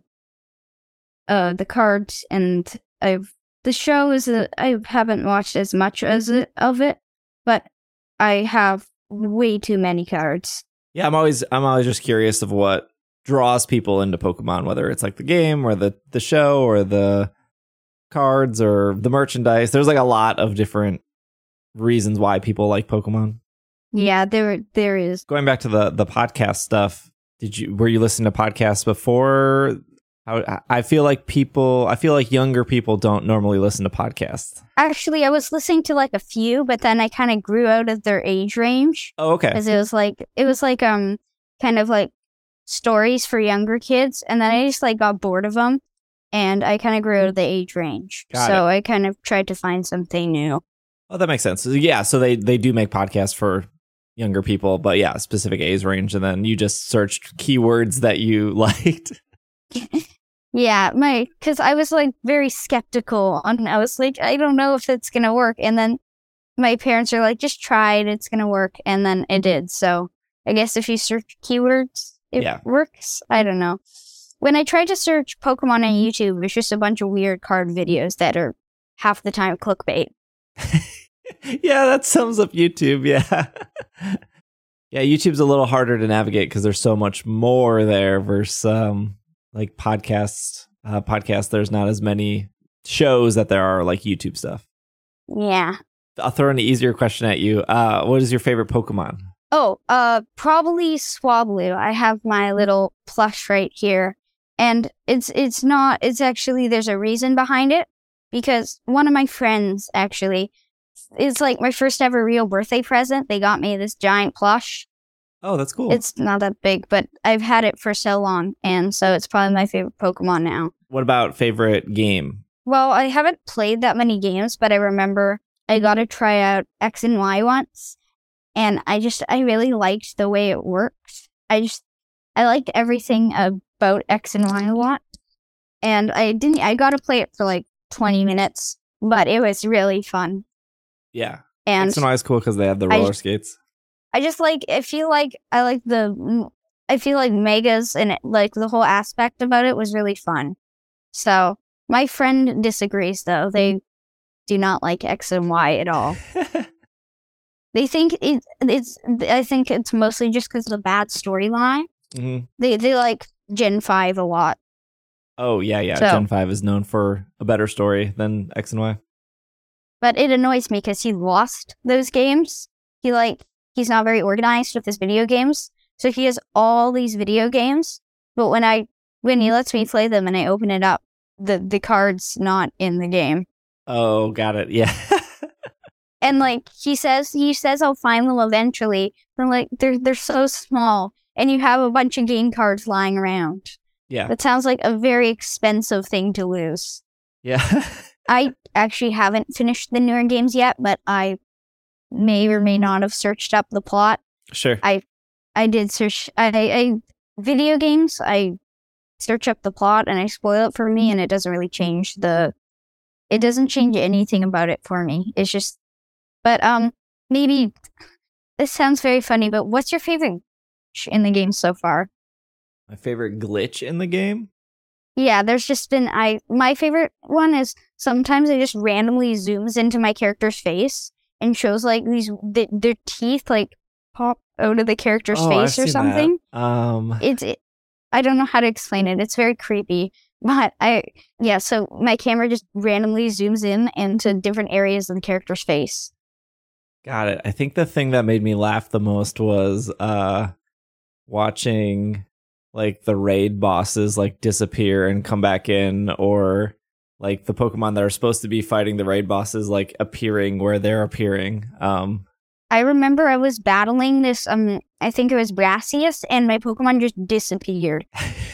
D: cards, and the show is I haven't watched as much of it, but I have way too many cards.
A: Yeah, I'm always just curious of what draws people into Pokemon, whether it's like the game or the show or the cards or the merchandise. There's like a lot of different reasons why people like Pokemon.
D: Yeah, there is.
A: Going back to the podcast stuff, were you listening to podcasts before? I feel like younger people don't normally listen to podcasts.
D: Actually, I was listening to like a few, but then I kind of grew out of their age range.
A: Oh, okay.
D: Because it was like kind of like stories for younger kids, and then I just like got bored of them, and I kind of grew out of the age range. So I kind of tried to find something new.
A: Oh, that makes sense. So, yeah, so they do make podcasts for younger people, but yeah, specific age range, and then you just searched keywords that you liked.
D: Yeah, because I was like very skeptical, and I was like, I don't know if it's gonna work, and then my parents are like, just try it, it's gonna work, and then it did. So I guess if you search keywords, it works. I don't know. When I tried to search Pokemon on YouTube, it's just a bunch of weird card videos that are half the time clickbait.
A: Yeah, that sums up YouTube. Yeah. Yeah, YouTube's a little harder to navigate because there's so much more there versus like podcasts. There's not as many shows that there are like YouTube stuff.
D: Yeah.
A: I'll throw an easier question at you. What is your favorite Pokemon?
D: Oh, probably Swablu. I have my little plush right here. And it's actually, there's a reason behind it. Because one of my friends, actually, it's like my first ever real birthday present. They got me this giant plush.
A: Oh, that's cool.
D: It's not that big, but I've had it for so long. And so it's probably my favorite Pokemon now.
A: What about favorite game?
D: Well, I haven't played that many games, but I remember I got to try out X and Y once. And I really liked the way it worked. I liked everything about X and Y a lot. And I got to play it for like 20 minutes, but it was really fun.
A: Yeah.
D: And
A: X and Y is cool because they have the roller skates.
D: I feel like Megas and like the whole aspect about it was really fun. So my friend disagrees though. They do not like X and Y at all. They think I think it's mostly just because of the bad storyline.
A: Mm-hmm.
D: They like Gen 5 a lot.
A: Oh, yeah. So, Gen 5 is known for a better story than X and Y.
D: but it annoys me because he lost those games. He's not very organized with his video games, so he has all these video games. But when he lets me play them and I open it up, the card's not in the game.
A: Oh, got it. Yeah.
D: And like he says I'll find them eventually. But like they're so small, and you have a bunch of game cards lying around.
A: Yeah.
D: That sounds like a very expensive thing to lose.
A: Yeah.
D: I actually haven't finished the newer games yet, but I may or may not have searched up the plot.
A: Sure.
D: I did search. I video games. I search up the plot and I spoil it for me, and it doesn't really change it doesn't change anything about it for me. It's just, but maybe this sounds very funny, but what's your favorite in the game so far?
A: My favorite glitch in the game?
D: Yeah, there's just been my favorite one is sometimes it just randomly zooms into my character's face and shows like their teeth like pop out of the character's face or something. I don't know how to explain it. It's very creepy. But so my camera just randomly zooms in into different areas of the character's face.
A: Got it. I think the thing that made me laugh the most was watching like the raid bosses like disappear and come back in, or like the Pokemon that are supposed to be fighting the raid bosses like appearing where they're appearing.
D: I remember I was battling this I think it was Brassius, and my Pokemon just disappeared.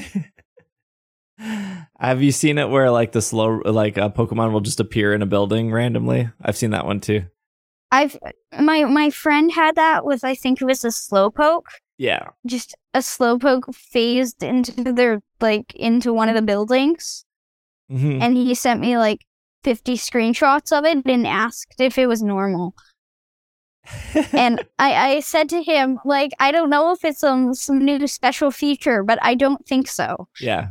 A: Have you seen it where like a Pokemon will just appear in a building randomly? I've seen that one too.
D: My friend had that with, I think it was a Slowpoke.
A: Yeah.
D: Just a Slowpoke phased into one of the buildings.
A: Mm-hmm.
D: And he sent me like 50 screenshots of it and asked if it was normal. And I said to him, like, I don't know if it's some new special feature, but I don't think so.
A: Yeah.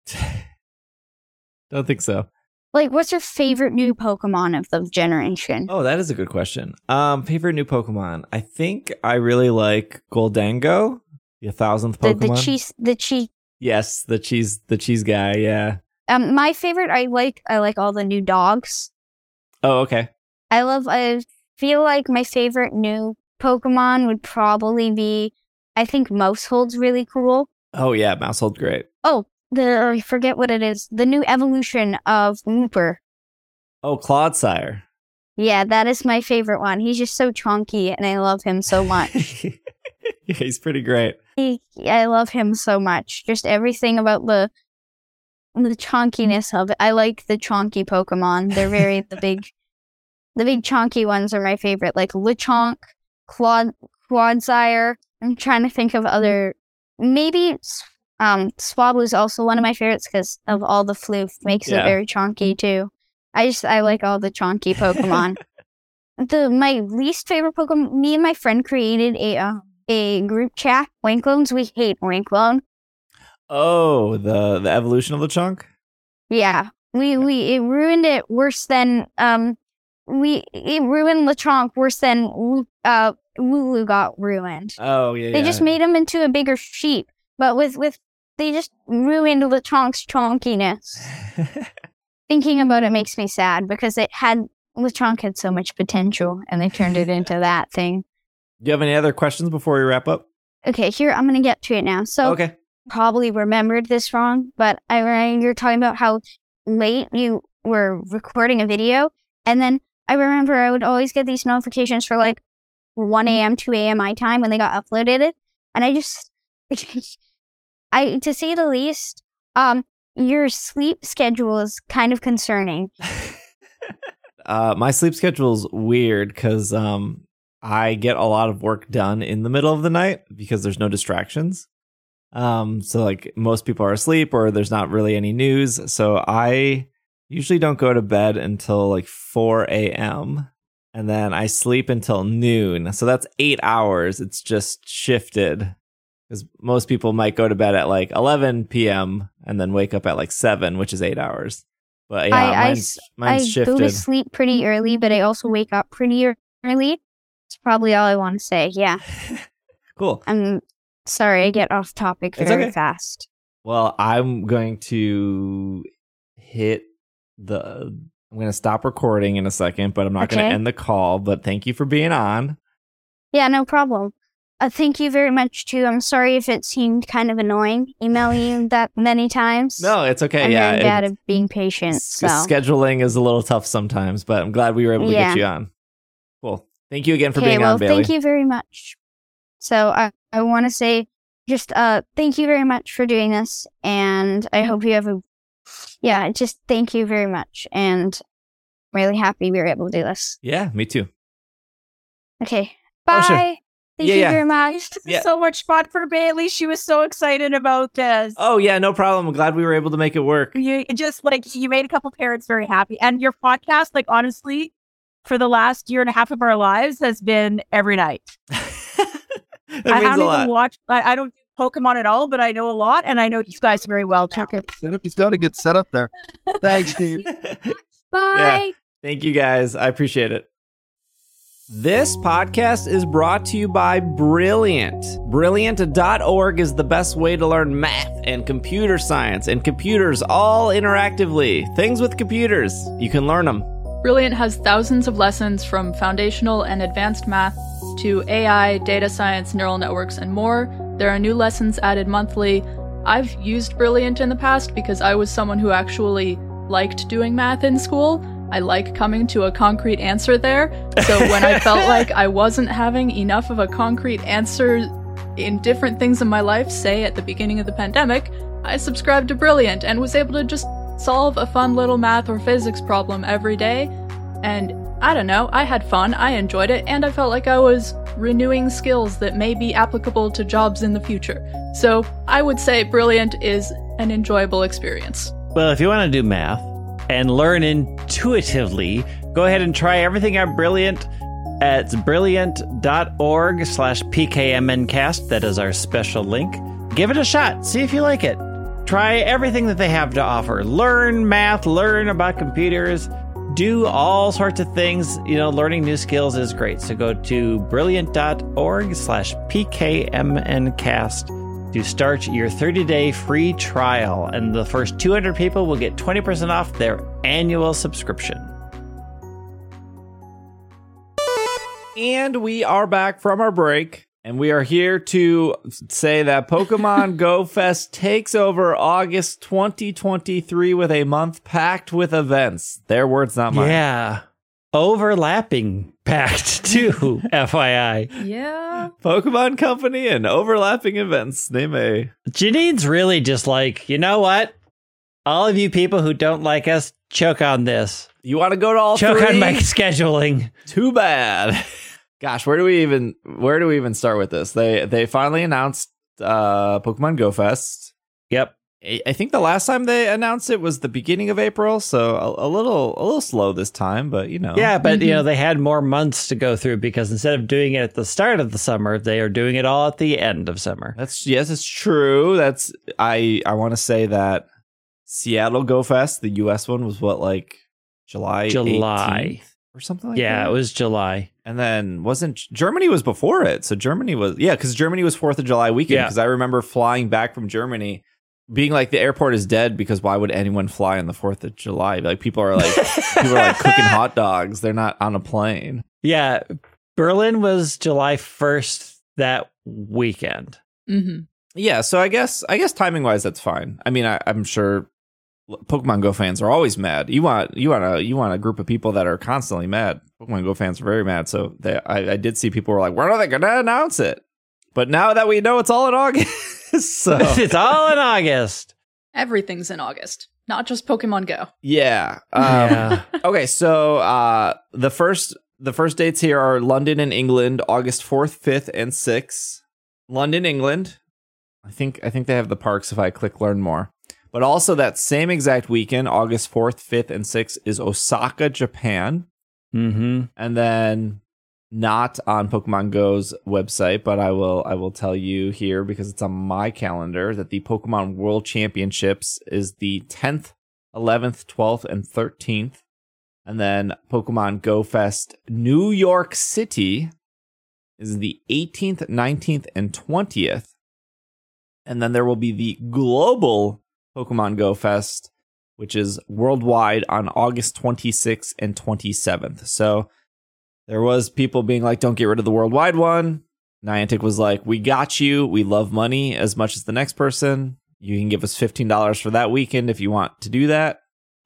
A: Don't think so.
D: Like, what's your favorite new Pokemon of the generation?
A: Oh, that is a good question. Favorite new Pokemon? I think I really like Goldango, the 1,000th Pokemon.
D: The cheese.
A: Yes, the cheese guy. Yeah.
D: My favorite. I like all the new dogs.
A: Oh, okay.
D: I feel like my favorite new Pokemon would probably be, I think Mousehold's really cool.
A: Oh yeah, Mousehold's great.
D: Oh, I forget what it is. The new evolution of Wooper.
A: Oh, Clodsire.
D: Yeah, that is my favorite one. He's just so chunky, and I love him so much.
A: Yeah, he's pretty great.
D: I love him so much. Just everything about the chunkiness of it. I like the chunky Pokemon. They're very the big chunky ones are my favorite. Like Lechonk, Clodsire. I'm trying to think of other. Maybe Swablu is also one of my favorites because of all the floof. Makes it very chunky too. I like all the chunky Pokemon. My least favorite Pokemon. Me and my friend created a group chat. Winklones. We hate Winklone.
A: Oh, the evolution of Lechonk?
D: Yeah, it ruined it worse than it ruined Lechonk worse than Wooloo got ruined.
A: Oh yeah.
D: They just made him into a bigger sheep, but with they just ruined Lechonk's chonkiness. Thinking about it makes me sad because Lechonk had so much potential, and they turned it into that thing.
A: Do you have any other questions before we wrap up?
D: Okay, here I'm gonna get to it now. So
A: okay.
D: Probably remembered this wrong, but you're talking about how late you were recording a video, and then I remember I would always get these notifications for like 1 a.m., 2 a.m. my time when they got uploaded, and I just, to say the least, your sleep schedule is kind of concerning.
A: My sleep schedule's weird because I get a lot of work done in the middle of the night because there's no distractions. So like most people are asleep or there's not really any news. So I usually don't go to bed until like 4 a.m. and then I sleep until noon. So that's 8 hours. It's just shifted because most people might go to bed at like 11 p.m. and then wake up at like 7, which is 8 hours. But yeah, mine's shifted.
D: I go to sleep pretty early, but I also wake up pretty early. That's probably all I want to say. Yeah.
A: Cool.
D: I'm sorry, I get off topic very fast.
A: Well, I'm going to hit the I'm going to stop recording in a second, but I'm not going
D: Okay.
A: to end the call. But thank you for being on.
D: Yeah, no problem. Thank you very much, too. I'm sorry if it seemed kind of annoying emailing you that many times.
A: No, it's okay.
D: I'm
A: yeah.
D: very bad at being patient, so.
A: Scheduling is a little tough sometimes, but I'm glad we were able to get you on. Cool. Thank you again for being on, Bailey.
D: Thank you very much. So I want to say just thank you very much for doing this, and I hope you have just thank you very much, and I'm really happy we were able to do this.
A: Yeah, me too.
D: Okay, bye.
A: Oh, sure.
D: Thank you very much.
A: Yeah.
E: So much fun for Bailey. She was so excited about this.
A: Oh, yeah, no problem. I'm glad we were able to make it work.
E: You made a couple parents very happy. And your podcast, like, honestly, for the last year and a half of our lives has been every night.
A: That means a lot.
E: Watch. I don't do Pokemon at all, but I know a lot, and I know you guys very well too.
F: He's got to get set up there. Thanks, Steve.
D: Bye.
A: Yeah. Thank you, guys. I appreciate it. This podcast is brought to you by Brilliant. Brilliant.org is the best way to learn math and computer science and computers all interactively. Things with computers. You can learn them.
C: Brilliant has thousands of lessons from foundational and advanced math to AI, data science, neural networks, and more. There are new lessons added monthly. I've used Brilliant in the past because I was someone who actually liked doing math in school. I like coming to a concrete answer there. So when I felt like I wasn't having enough of a concrete answer in different things in my life, say at the beginning of the pandemic, I subscribed to Brilliant and was able to just solve a fun little math or physics problem every day. And I don't know, I had fun, I enjoyed it, and I felt like I was renewing skills that may be applicable to jobs in the future. So I would say Brilliant is an enjoyable experience.
B: Well, if you want to do math and learn intuitively, go ahead and try everything at Brilliant. It's brilliant.org/PKMNcast. That is our special link. Give it a shot. See if you like it. Try everything that they have to offer. Learn math, learn about computers, do all sorts of things. You know, learning new skills is great. So go to brilliant.org/PKMNcast to start your 30-day free trial. And the first 200 people will get 20% off their annual subscription.
A: And we are back from our break, and we are here to say that Pokemon Go Fest takes over August 2023 with a month packed with events. Their words, not mine.
B: Yeah. Overlapping packed too, FYI.
C: Yeah.
A: Pokemon Company and overlapping events. They may.
B: Janine's really just like, you know what? All of you people who don't like us, choke on this.
A: You want to go to all
B: Choke
A: three?
B: on my scheduling.
A: Too bad. Gosh, where do we even start with this? They finally announced Pokemon Go Fest.
B: Yep.
A: I think the last time they announced it was the beginning of April, so a little slow this time, but you know.
B: Yeah, but you know, they had more months to go through because instead of doing it at the start of the summer, they are doing it all at the end of summer.
A: Yes, it's true. I want to say that Seattle Go Fest, the US one, was what, like July 18th or something like that?
B: Yeah, it was July.
A: And then Germany was before it. So Germany was, because Germany was 4th of July weekend. Because I remember flying back from Germany being like, the airport is dead because why would anyone fly on the 4th of July? Like people are like cooking hot dogs. They're not on a plane.
B: Yeah. Berlin was July 1st that weekend.
C: Mm-hmm.
A: Yeah. So I guess timing wise, that's fine. I mean, I'm sure Pokemon Go fans are always mad. You want a group of people that are constantly mad. Pokemon Go fans are very mad. So I did see people were like, when are they going to announce it? But now that we know it's all in August, so
B: it's all in August.
C: Everything's in August, not just Pokemon Go.
A: Yeah. Okay. So the first dates here are London and England, August 4th, 5th, and 6th. London, England. I think they have the parks if I click learn more. But also that same exact weekend, August 4th, 5th, and 6th, is Osaka, Japan.
B: Mm-hmm.
A: And then not on Pokemon Go's website, but I will tell you here because it's on my calendar that the Pokemon World Championships is the 10th, 11th, 12th, and 13th. And then Pokemon Go Fest New York City is the 18th, 19th, and 20th. And then there will be the Global Pokemon Go Fest which is worldwide on August 26th and 27th. So there was people being like, don't get rid of the worldwide one. Niantic was like, we got you. We love money as much as the next person. You can give us $15 for that weekend if you want to do that.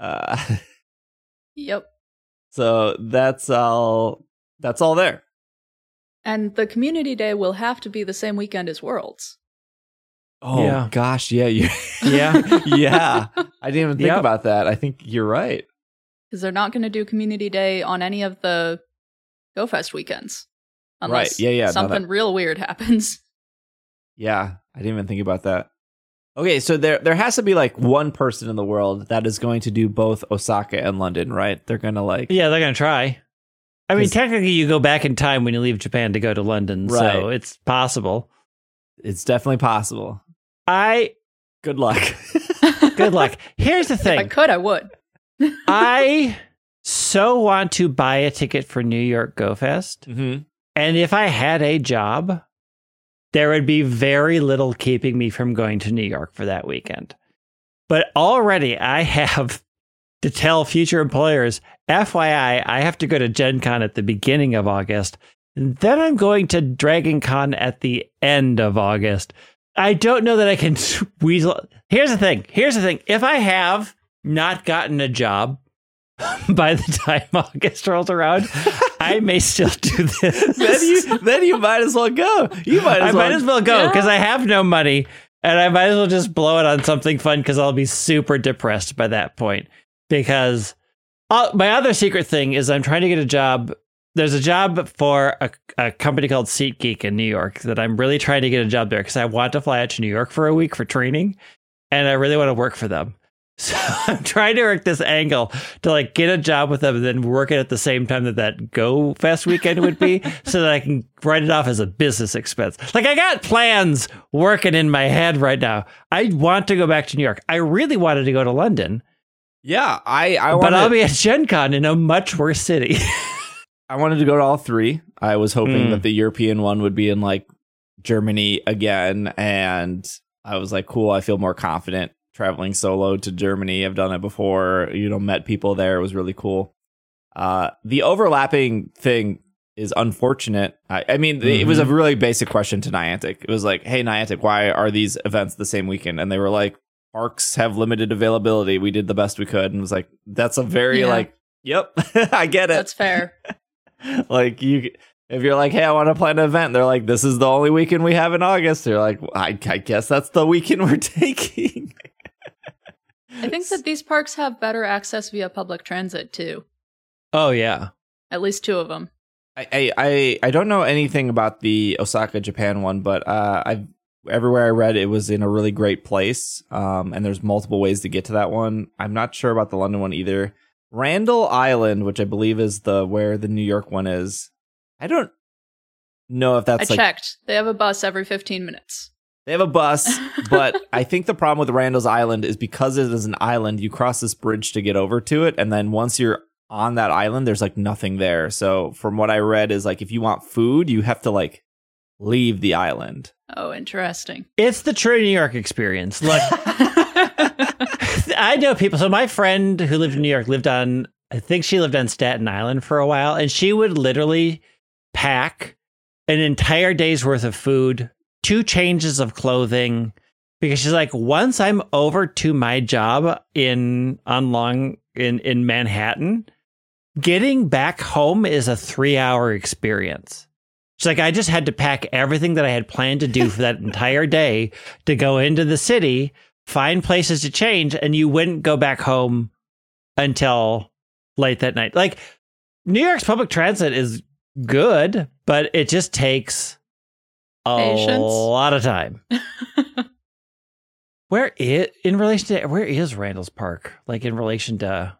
C: Yep.
A: So that's all there.
C: And the community day will have to be the same weekend as Worlds.
A: Oh,
B: Yeah.
A: gosh. Yeah.
B: Yeah.
A: Yeah. I didn't even think
B: Yep.
A: about that. I think you're right.
C: Because they're not going to do community day on any of the GoFest weekends. Unless
A: Right. Yeah. No,
C: something real weird happens.
A: yeah. I didn't even think about that. Okay. So there has to be like one person in the world that is going to do both Osaka and London, right? They're going to like.
B: Yeah, they're going to try. I mean,
A: 'Cause-
B: technically, you go back in time when you leave Japan to go to London, so
A: Right.
B: it's possible.
A: It's definitely possible.
B: Good
A: Good luck.
B: luck. Here's the
C: If I
B: thing.
C: could, I would.
B: I so want to buy a ticket for New York Go Fest.
A: Mm-hmm.
B: And if I had a job, there would be very little keeping me from going to New York for that weekend. But already I have to tell future employers, FYI, I have to go to Gen Con at the beginning of August. And then I'm going to Dragon Con at the end of August. I don't know that I can weasel. Here's the thing. If I have not gotten a job by the time August rolls around, I may still do this.
A: then you might as well go.
B: I might as well go
C: Yeah.
B: because I have no money and I might as well just blow it on something fun because I'll be super depressed by that point. Because my other secret thing is I'm trying to get a job. There's a job for a company called SeatGeek in New York that I'm really trying to get a job there because I want to fly out to New York for a week for training and I really want to work for them. So I'm trying to work this angle to like get a job with them and then work it at the same time that Go Fest weekend would be so that I can write it off as a business expense. Like I got plans working in my head right now. I want to go back to New York. I really wanted to go to London,
A: Yeah, I
B: but I'll
A: wanted,
B: be at Gen Con in a much worse city.
A: I wanted to go to all three. I was hoping
B: Mm.
A: that the European one would be in like Germany again, and I was like, cool. I feel more confident traveling solo to Germany. I've done it before. Met people there. It was really cool. The overlapping thing is unfortunate. I mean, it was a really basic question to Niantic. It was like, hey, Niantic, why are these events the same weekend? And they were like, parks have limited availability. We did the best we could. And it was like, that's a very
C: Yeah.
A: yep, I get it.
C: That's fair.
A: Like if you're like, hey, I want to plan an event, they're like, this is the only weekend we have in August. They're like, I guess that's the weekend we're taking.
C: I think that these parks have better access via public transit too.
B: Oh, yeah.
C: At least two of them.
A: I don't know anything about the Osaka, Japan one, but everywhere I read, it was in a really great place. And there's multiple ways to get to that one. I'm not sure about the London one either. Randall Island, which I believe is where the New York one is. I don't know if that's
C: I checked. They have a bus every 15 minutes.
A: They have a bus, but I think the problem with Randall's Island is because it is an island, you cross this bridge to get over to it, and then once you're on that island, there's like nothing there. So from what I read is like if you want food, you have to like leave the island.
C: Oh, interesting.
B: It's the true New York experience. Look, I know people. So my friend who lived in New York I think she lived on Staten Island for a while, and she would literally pack an entire day's worth of food, 2 changes of clothing, because she's like, once I'm over to my job in Manhattan, getting back home is a 3-hour experience. She's like, I just had to pack everything that I had planned to do for that entire day to go into the city, find places to change, and you wouldn't go back home until late that night. Like, New York's public transit is good, but it just takes a
C: Patience.
B: lot of time. Where is Randall's Park? Like in relation to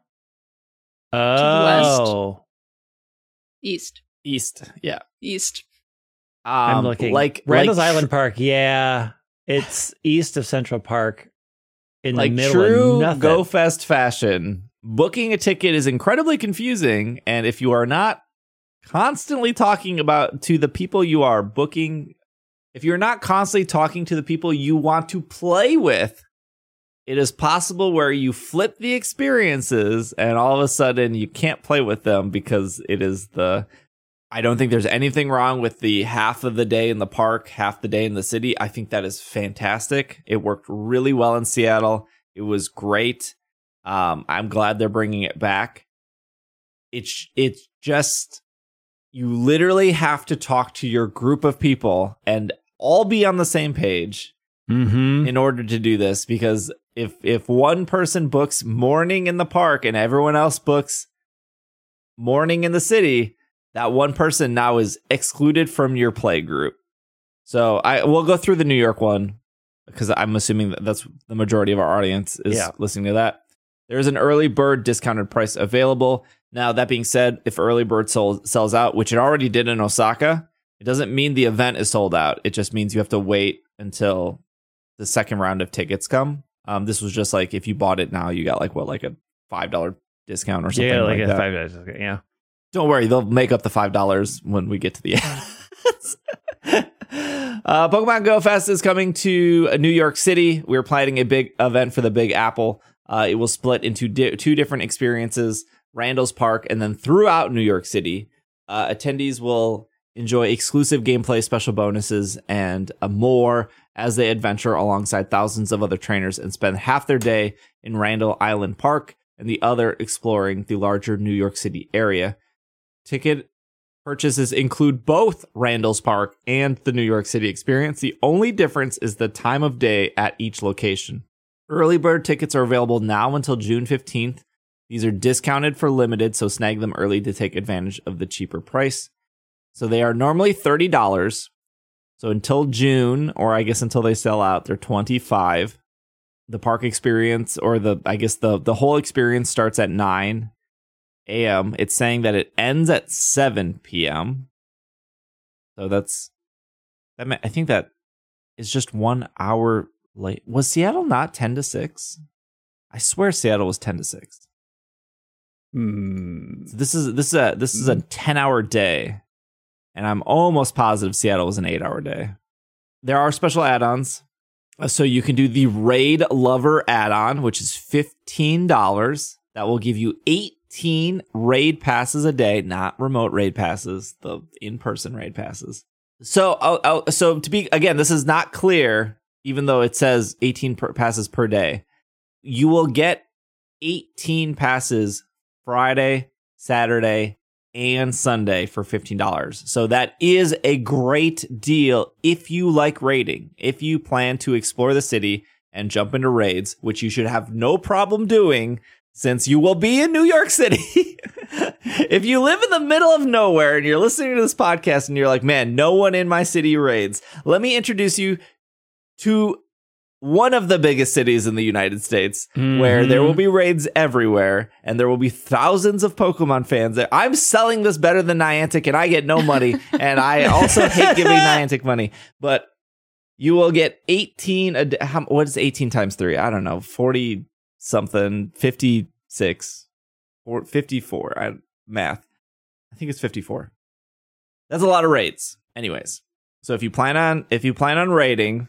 C: the west. East.
A: Yeah.
C: East.
B: I'm looking.
A: Like
B: Randall's
A: like,
B: Island Park. Yeah, it's east of Central Park, in
A: like
B: the middle
A: true
B: of nothing.
A: Go Fest fashion. Booking a ticket is incredibly confusing, and if you are not constantly talking about to the people you are booking, if you're not constantly talking to the people you want to play with, it is possible where you flip the experiences and all of a sudden you can't play with them because it is I don't think there's anything wrong with the half of the day in the park, half the day in the city. I think that is fantastic. It worked really well in Seattle. It was great. I'm glad they're bringing it back. It's just, you literally have to talk to your group of people and all be on the same page in order to do this. Because if one person books morning in the park and everyone else books morning in the city, that one person now is excluded from your play group. So we'll go through the New York one because I'm assuming that's the majority of our audience is listening to that. There's an early bird discounted price available. Now, that being said, if early bird sells out, which it already did in Osaka, it doesn't mean the event is sold out. It just means you have to wait until the second round of tickets come. This was just like if you bought it now, you got like a $5 discount or something like that.
B: $5 discount, yeah.
A: Don't worry, they'll make up the $5 when we get to the end. Pokemon Go Fest is coming to New York City. We're planning a big event for the Big Apple. It will split into two different experiences, Randall's Park, and then throughout New York City. Attendees will enjoy exclusive gameplay, special bonuses, and more as they adventure alongside thousands of other trainers and spend half their day in Randall Island Park and the other exploring the larger New York City area. Ticket purchases include both Randall's Park and the New York City experience. The only difference is the time of day at each location. Early bird tickets are available now until June 15th. These are discounted for limited, so snag them early to take advantage of the cheaper price. So they are normally $30. So until June, or I guess until they sell out, they're $25. The park experience, or the whole experience starts at 9 a.m. It's saying that it ends at 7 p.m. So I think that is just 1 hour late. Was Seattle not 10 to 6? I swear Seattle was 10 to 6. So this is a 10-hour day, and I'm almost positive Seattle was an 8-hour day. There are special add-ons. So you can do the Raid Lover add-on, which is $15. That will give you 18 raid passes a day, not remote raid passes, the in-person raid passes. So, to be, again, this is not clear, even though it says 18 passes per day. You will get 18 passes Friday, Saturday, and Sunday for $15. So that is a great deal if you like raiding. If you plan to explore the city and jump into raids, which you should have no problem doing since you will be in New York City. If you live in the middle of nowhere and you're listening to this podcast and you're like, man, no one in my city raids, let me introduce you to one of the biggest cities in the United States, where there will be raids everywhere, and there will be thousands of Pokemon fans there. I'm selling this better than Niantic, and I get no money, and I also hate giving Niantic money. But you will get 18. What is 18 times 3? I don't know, 40 something, 56, or 54. Math. I think it's 54. That's a lot of raids. Anyways, so if you plan on raiding,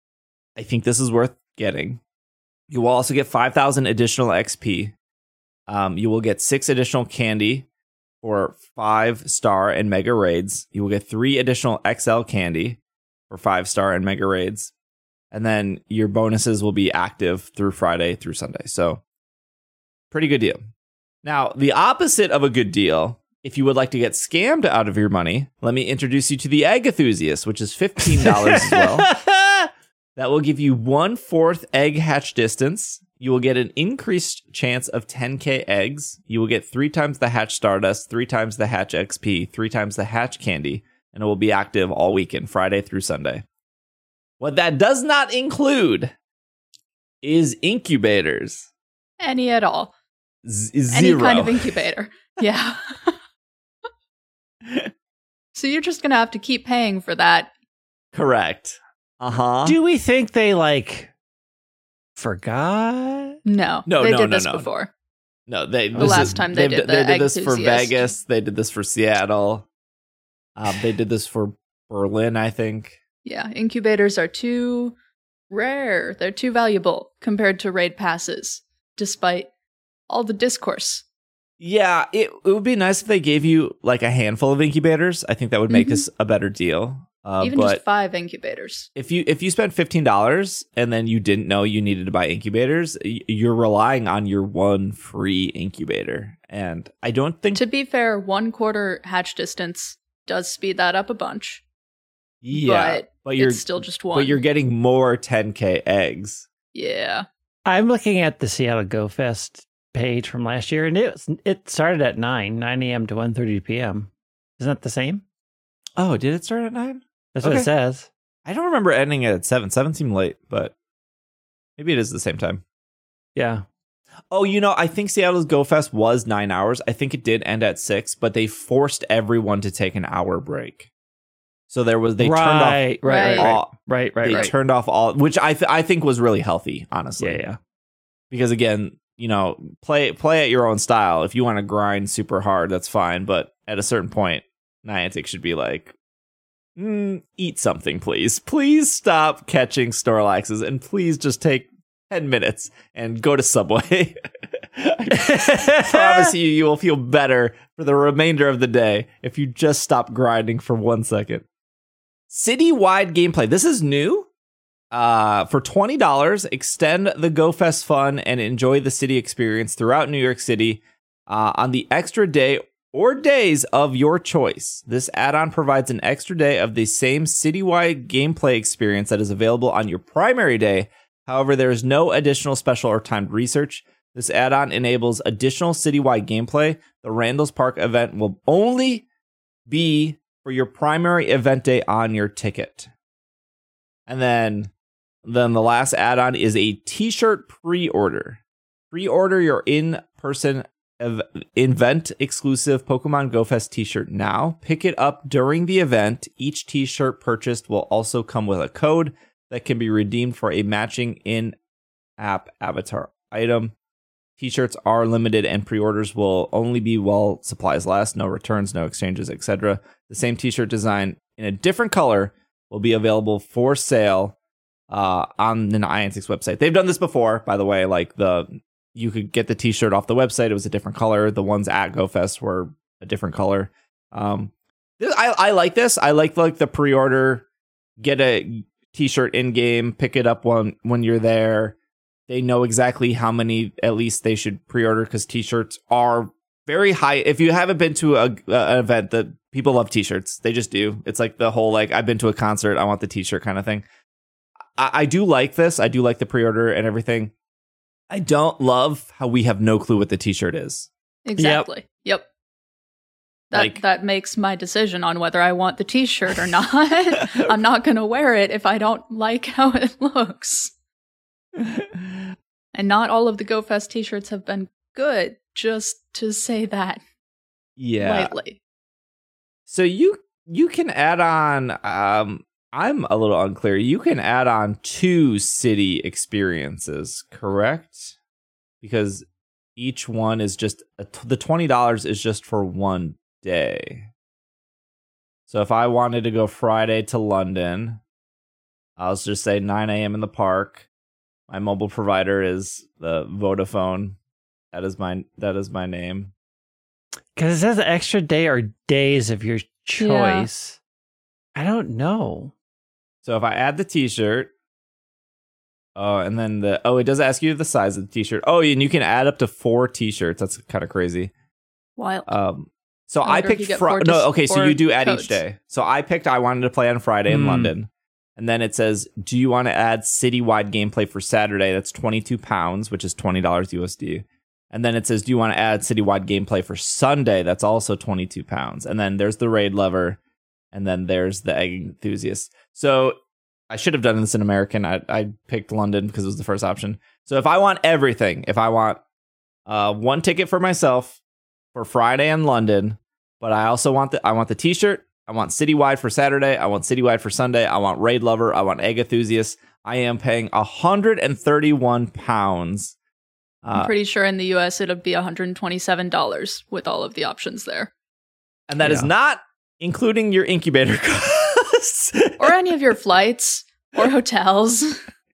A: I think this is worth getting. You will also get 5,000 additional XP. You will get 6 additional candy for 5-star and mega raids. You will get 3 additional XL candy for 5-star and mega raids. And then your bonuses will be active through Friday through Sunday. So pretty good deal. Now, the opposite of a good deal, if you would like to get scammed out of your money, let me introduce you to the Egg Enthusiast, which is $15 as well. That will give you 1/4 egg hatch distance. You will get an increased chance of 10k eggs. You will get 3 times the hatch stardust, 3 times the hatch XP, 3 times the hatch candy, and it will be active all weekend, Friday through Sunday. What that does not include is incubators.
C: Any at all.
A: Zero.
C: Any kind of incubator. Yeah. So you're just going to have to keep paying for that.
A: Correct. Uh-huh.
B: Do we think they, forgot?
C: No. They did this before.
A: No,
C: the last time they did
A: this for Vegas. They did this for Seattle. They did this for Berlin, I think.
C: Yeah, incubators are 2 rare. They're too valuable compared to raid passes, despite all the discourse.
A: Yeah, it would be nice if they gave you like a handful of incubators. I think that would make this a better deal.
C: Even
A: but
C: just 5 incubators.
A: if you spent $15 and then you didn't know you needed to buy incubators, you're relying on your one free incubator. And I don't think
C: To be fair, 1/4 hatch distance does speed that up a bunch. But
A: you're
C: it's still just one.
A: But you're getting more 10K eggs.
C: Yeah.
B: I'm looking at the Seattle Go Fest page from last year, and it started at 9 a.m. to 1:30 p.m. Isn't that the same?
A: Oh, did it start at 9?
B: That's what
A: Okay.
B: it says.
A: I don't remember ending it at 7. 7 seemed late, but maybe it is the same time.
B: Yeah.
A: Oh, I think Seattle's Go Fest was 9 hours. I think it did end at 6, but they forced everyone to take an hour break. So they turned off all,
B: right.
A: they turned off all, which I think was really healthy, honestly.
B: Yeah.
A: Because again, play at your own style. If you want to grind super hard, that's fine. But at a certain point, Niantic should be like, eat something, please. Please stop catching Snorlaxes and please just take 10 minutes and go to Subway. I promise you will feel better for the remainder of the day if you just stop grinding for 1 second. Citywide gameplay. This is new. For $20, extend the GoFest fun and enjoy the city experience throughout New York City on the extra day or days of your choice. This add-on provides an extra day of the same citywide gameplay experience that is available on your primary day. However, there is no additional special or timed research. This add-on enables additional citywide gameplay. The Randall's Park event will only be for your primary event day on your ticket. And then the last add-on is a t-shirt pre-order. Pre-order your in-person event exclusive Pokemon Go Fest t-shirt now. Pick it up during the event. Each t-shirt purchased will also come with a code that can be redeemed for a matching in-app avatar item. T-shirts are limited and pre-orders will only be while supplies last. No returns, no exchanges, etc. The same t-shirt design in a different color will be available for sale on the Niantic's website. They've done this before, by the way. Like you could get the t-shirt off the website. It was a different color. The ones at GoFest were a different color. I like this. I like the pre-order. Get a t-shirt in game. Pick it up when you're there. They know exactly how many at least they should pre-order because t-shirts are very high. If you haven't been to an event, that people love t-shirts. They just do. It's like the whole I've been to a concert, I want the t-shirt kind of thing. I do like this. I do like the pre-order and everything. I don't love how we have no clue what the t-shirt is.
C: Exactly. Yep. That makes my decision on whether I want the t-shirt or not. I'm not going to wear it if I don't like how it looks. And not all of the GoFest t-shirts have been good, just to say that lightly.
A: So you can add on, I'm a little unclear, you can add on 2 city experiences, correct? Because each one is just, the $20 is just for one day. So if I wanted to go Friday to London, I'll just say 9 a.m. in the park. My mobile provider is the Vodafone. That is my name.
B: Because it says extra day or days of your choice. Yeah. I don't know.
A: So if I add the t-shirt, and then it does ask you the size of the t-shirt. Oh, and you can add up to 4 t-shirts. That's kind of crazy.
C: Wild.
A: So I picked so you do add each day. So I wanted to play on Friday in London. And then it says, do you want to add citywide gameplay for Saturday? That's £22, which is $20 USD. And then it says, do you want to add citywide gameplay for Sunday? That's also £22. And then there's the raid lover. And then there's the egg enthusiast. So I should have done this in American. I picked London because it was the first option. So if I want everything, if I want one ticket for myself for Friday in London, but I also want the t-shirt, I want citywide for Saturday, I want citywide for Sunday, I want raid lover, I want egg enthusiast, I am paying £131.
C: I'm pretty sure in the US it'll be $127 with all of the options there.
A: And that is not including your incubator costs.
C: Or any of your flights or hotels.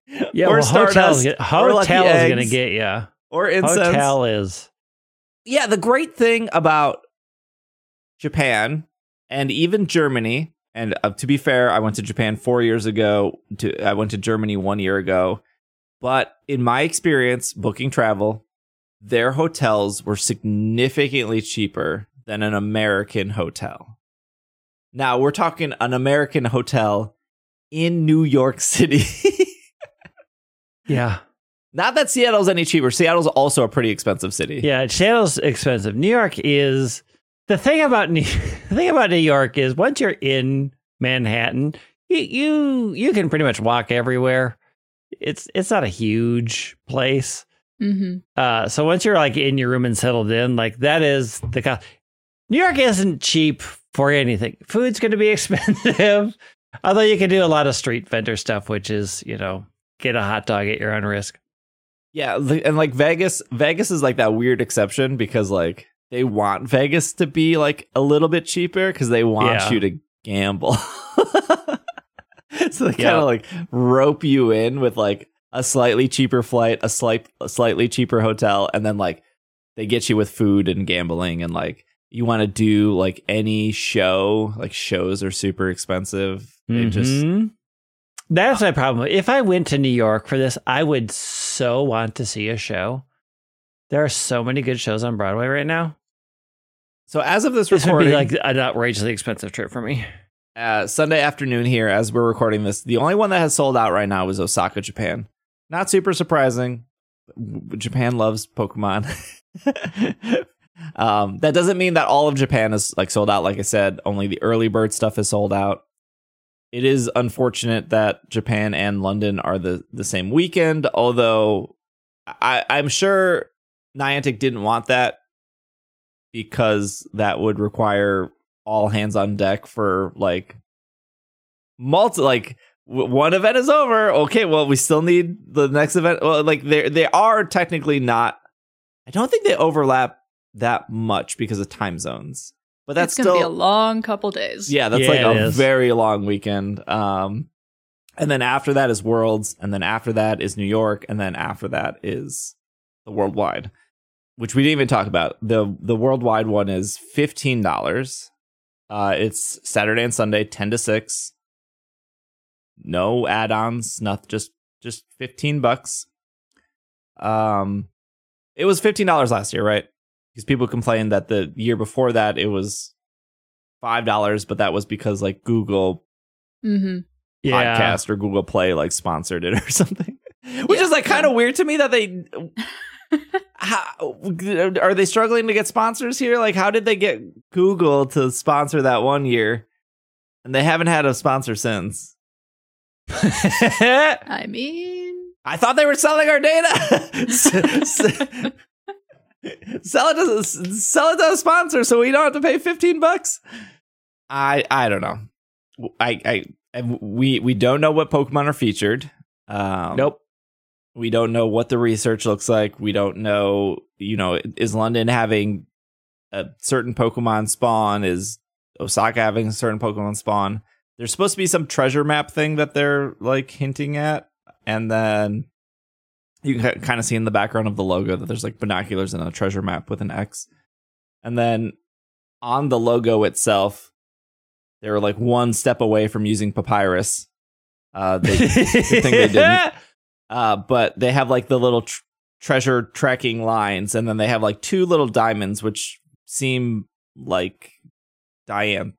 B: Yeah,
A: Or
B: well,
A: Stardust, or Lucky
B: hotel is going to
A: Eggs.
B: get you.
A: or incense.
B: Hotel is.
A: Yeah, the great thing about Japan and even Germany, and to be fair, I went to Japan 4 years ago. I went to Germany 1 year ago. But in my experience booking travel, their hotels were significantly cheaper than an American hotel. Now, we're talking an American hotel in New York City.
B: Yeah.
A: Not that Seattle's any cheaper. Seattle's also a pretty expensive city.
B: Yeah, Seattle's expensive. New York is the thing about New York is once you're in Manhattan, you can pretty much walk everywhere. It's not a huge place.
C: Mm-hmm.
B: So once you're like in your room and settled in, like that is the cost. New York isn't cheap for anything. Food's going to be expensive, although you can do a lot of street vendor stuff, which is, get a hot dog at your own risk.
A: Yeah, and like Vegas is like that weird exception because like they want Vegas to be like a little bit cheaper because they want you to gamble. So they kind of like rope you in with like a slightly cheaper flight, a slightly cheaper hotel, and then like they get you with food and gambling, and like you want to do like any show, like shows are super expensive. They just
B: That's my problem. If I went to New York for this, I would so want to see a show. There are so many good shows on Broadway right now.
A: So as of this
B: This would
A: recording,
B: be like an outrageously expensive trip for me.
A: Sunday afternoon here, as we're recording this, the only one that has sold out right now is Osaka, Japan. Not super surprising. Japan loves Pokemon. That doesn't mean that all of Japan is like sold out. Like I said, only the early bird stuff is sold out. It is unfortunate that Japan and London are the same weekend, although I'm sure Niantic didn't want that because that would require all hands on deck for like one event is over. Okay, well, we still need the next event. Well, like they are technically not. I don't think they overlap that much because of time zones. But that's
C: it's gonna be a long couple days.
A: Yeah, that's like a very long weekend. And then after that is Worlds, and then after that is New York, and then after that is the Worldwide, which we didn't even talk about. The Worldwide one is $15. It's Saturday and Sunday, 10 to 6. No add-ons, nothing, just $15. It was $15 last year, right? Because people complained that the year before that it was $5, but that was because like Google Podcast or Google Play like sponsored it or something, which is like kind of weird to me that they. Are they struggling to get sponsors here? Like, how did they get Google to sponsor that one year, and they haven't had a sponsor since?
C: I mean,
A: I thought they were selling our data. Sell it to a sponsor so we don't have to pay $15. I don't know. We don't know what Pokemon are featured.
B: Nope.
A: We don't know what the research looks like. We don't know, is London having a certain Pokemon spawn? Is Osaka having a certain Pokemon spawn? There's supposed to be some treasure map thing that they're like hinting at, and then you can kind of see in the background of the logo that there's like binoculars and a treasure map with an X. And then on the logo itself, they were like one step away from using papyrus. Good thing they didn't. But they have like the little treasure tracking lines, and then they have like two little diamonds, which seem like Dianthe.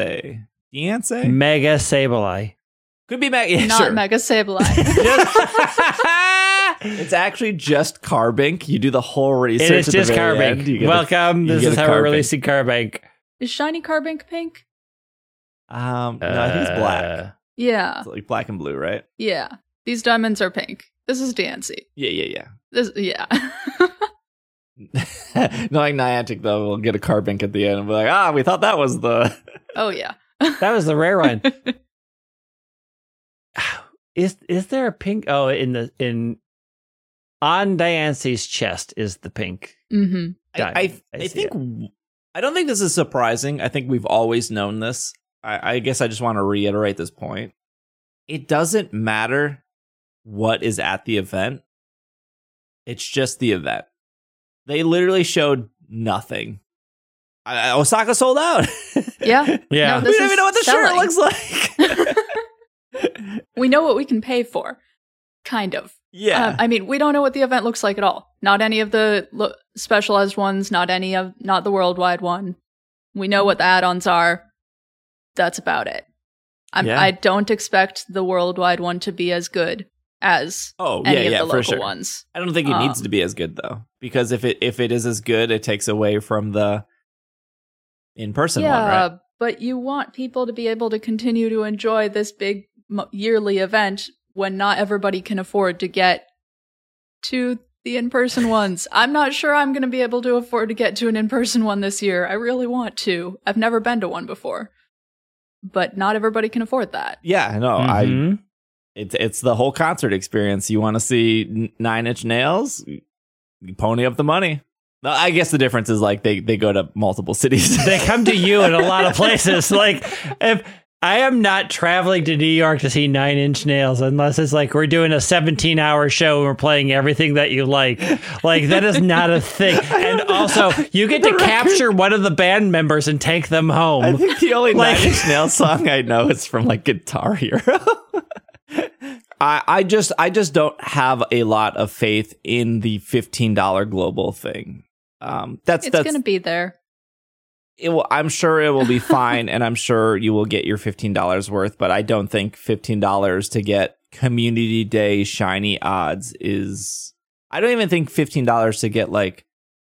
B: Mega Sableye.
A: Could be Mega.
C: not
A: sure.
C: Mega Sableye.
A: It's actually just Carbink. You do the whole research.
B: It is
A: at the
B: just
A: very
B: Carbink.
A: end.
B: Welcome. This is how we're releasing Carbink.
C: Is shiny Carbink pink?
A: No, I think it's black.
C: Yeah.
A: It's like black and blue, right?
C: Yeah. These diamonds are pink. This is Dancy.
A: Yeah.
C: Yeah.
A: Knowing Niantic, though, we'll get a Carbink at the end and be like, we thought that was the...
C: Oh, yeah.
B: That was the rare one. Is there a pink? Oh, on Diance's chest is the pink.
C: Mm-hmm.
A: I think I don't think this is surprising. I think we've always known this. I guess I just want to reiterate this point. It doesn't matter what is at the event, it's just the event. They literally showed nothing. Osaka sold out.
C: Yeah.
B: Yeah.
C: No,
A: We
C: this
A: don't even
C: is
A: know what the
C: selling.
A: shirt looks like.
C: We know what we can pay for. Kind of.
A: Yeah.
C: I mean, we don't know what the event looks like at all. Not any of the specialized ones, not the worldwide one. We know what the add-ons are. That's about it.
A: Yeah.
C: I don't expect the worldwide one to be as good as any of the
A: for
C: local
A: sure.
C: ones.
A: I don't think it needs to be as good though, because if it is as good, it takes away from the in-person one, right?
C: But you want people to be able to continue to enjoy this big yearly event when not everybody can afford to get to the in-person ones. I'm not sure I'm going to be able to afford to get to an in-person one this year. I really want to. I've never been to one before, but not everybody can afford that.
A: Yeah, no,
B: Mhm.
A: it's the whole concert experience. You want to see Nine Inch Nails? You pony up the money. No, I guess the difference is like they go to multiple cities.
B: They come to you in a lot of places. Like, if I am not traveling to New York to see Nine Inch Nails unless it's like we're doing a 17-hour show and we're playing everything that you like. Like, that is not a thing. And also, you get to capture one of the band members and take them home.
A: I think the only
B: Like-
A: Nine Inch Nails song I know is from like Guitar Hero. I just don't have a lot of faith in the $15 global thing. That's
C: It's going to be there.
A: I'm sure it will be fine, and I'm sure you will get your $15 worth, but I don't think $15 to get Community Day shiny odds is... I don't even think $15 to get, like,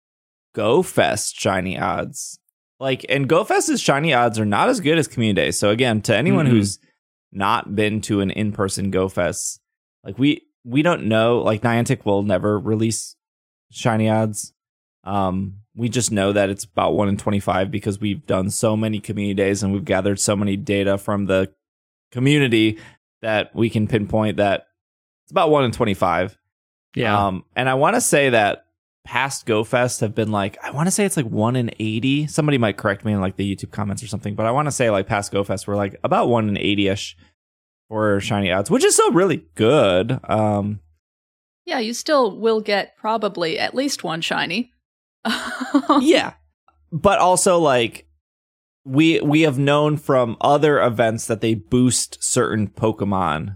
A: GoFest shiny odds. Like, and GoFest's shiny odds are not as good as Community Day. So again, to anyone who's not been to an in-person GoFest, like, we don't know, like, Niantic will never release shiny odds. We just know that it's about 1 in 25 because we've done so many community days and we've gathered so many data from the community that we can pinpoint that it's about 1 in 25.
B: Yeah.
A: And I want to say that past GoFest have been like, I want to say it's like 1 in 80. Somebody might correct me in like the YouTube comments or something, but I want to say like past GoFest were like about 1 in 80-ish for shiny odds, which is still really good.
C: Yeah, you still will get probably at least one shiny.
A: Yeah, but also like we have known from other events that they boost certain Pokemon,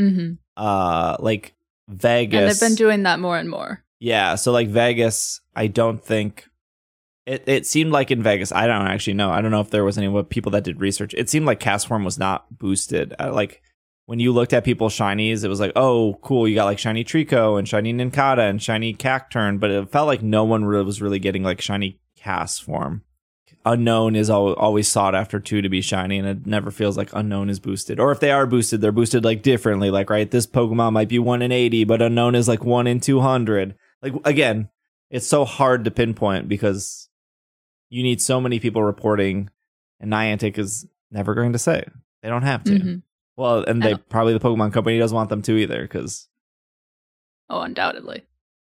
A: like Vegas,
C: And they've been doing that more and more.
A: Yeah, so like Vegas, I don't think it seemed like in Vegas. I don't actually know. I don't know if there was any people that did research. It seemed like Castform was not boosted. Like when you looked at people's shinies, it was like, oh, cool, you got like shiny Trico and shiny Nincada and shiny Cacturn, but it felt like no one was really getting like shiny Castform. Unknown is always sought after too to be shiny, and it never feels like Unknown is boosted. Or if they are boosted, they're boosted like differently. Like, right, this Pokemon might be 1 in 80, but Unknown is like 1 in 200. Like, again, it's so hard to pinpoint because you need so many people reporting, and Niantic is never going to say. They don't have to. Well, and they probably the Pokemon Company doesn't want them to either, because...
C: Oh, undoubtedly.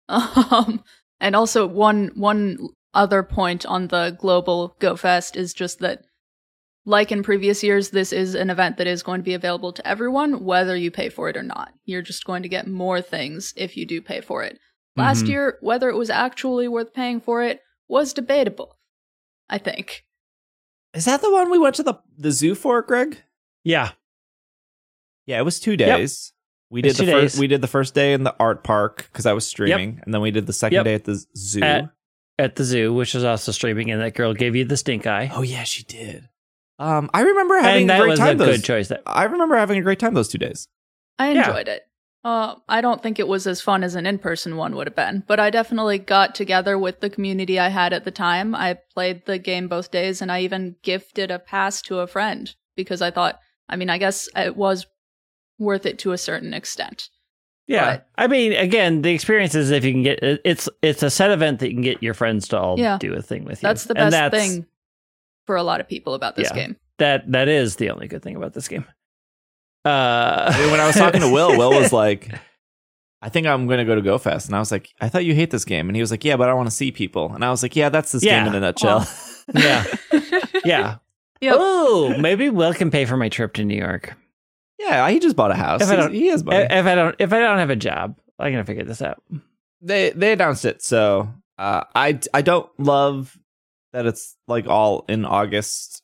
C: And also one other point on the global GoFest is just that, like in previous years, this is an event that is going to be available to everyone, whether you pay for it or not. You're just going to get more things if you do pay for it. Last year, whether it was actually worth paying for it was debatable, I think.
A: Is that the one we went to the zoo for, Greg?
B: Yeah.
A: Yeah, it was 2 days. We did the first day in the art park because I was streaming, and then we did the second day at the zoo.
B: At the zoo, which was also streaming, and that girl gave you the stink eye.
A: Oh yeah, she did. I remember having a great time.
B: And that was a good choice.
A: I remember having a great time those 2 days.
C: I enjoyed it. I don't think it was as fun as an in-person one would have been, but I definitely got together with the community I had at the time. I played the game both days, and I even gifted a pass to a friend because I thought, I guess it was worth it to a certain extent.
B: Yeah.
C: But,
B: I mean, again, the experience is if you can get it's a set event that you can get your friends to all do a thing with you.
C: That's the best thing for a lot of people about this game.
B: That is the only good thing about this game.
A: When I was talking to Will was like, I think I'm going to go to GoFest. And I was like, I thought you hate this game. And he was like, yeah, but I want to see people. And I was like, yeah, that's this game in a nutshell.
B: Yeah. Yeah.
C: Yep.
B: Oh, maybe Will can pay for my trip to New York.
A: Yeah, he just bought a house.
B: If I don't-
A: He has money.
B: If I don't have a job, I'm gonna figure this out.
A: They announced it, so I don't love that it's like all in August.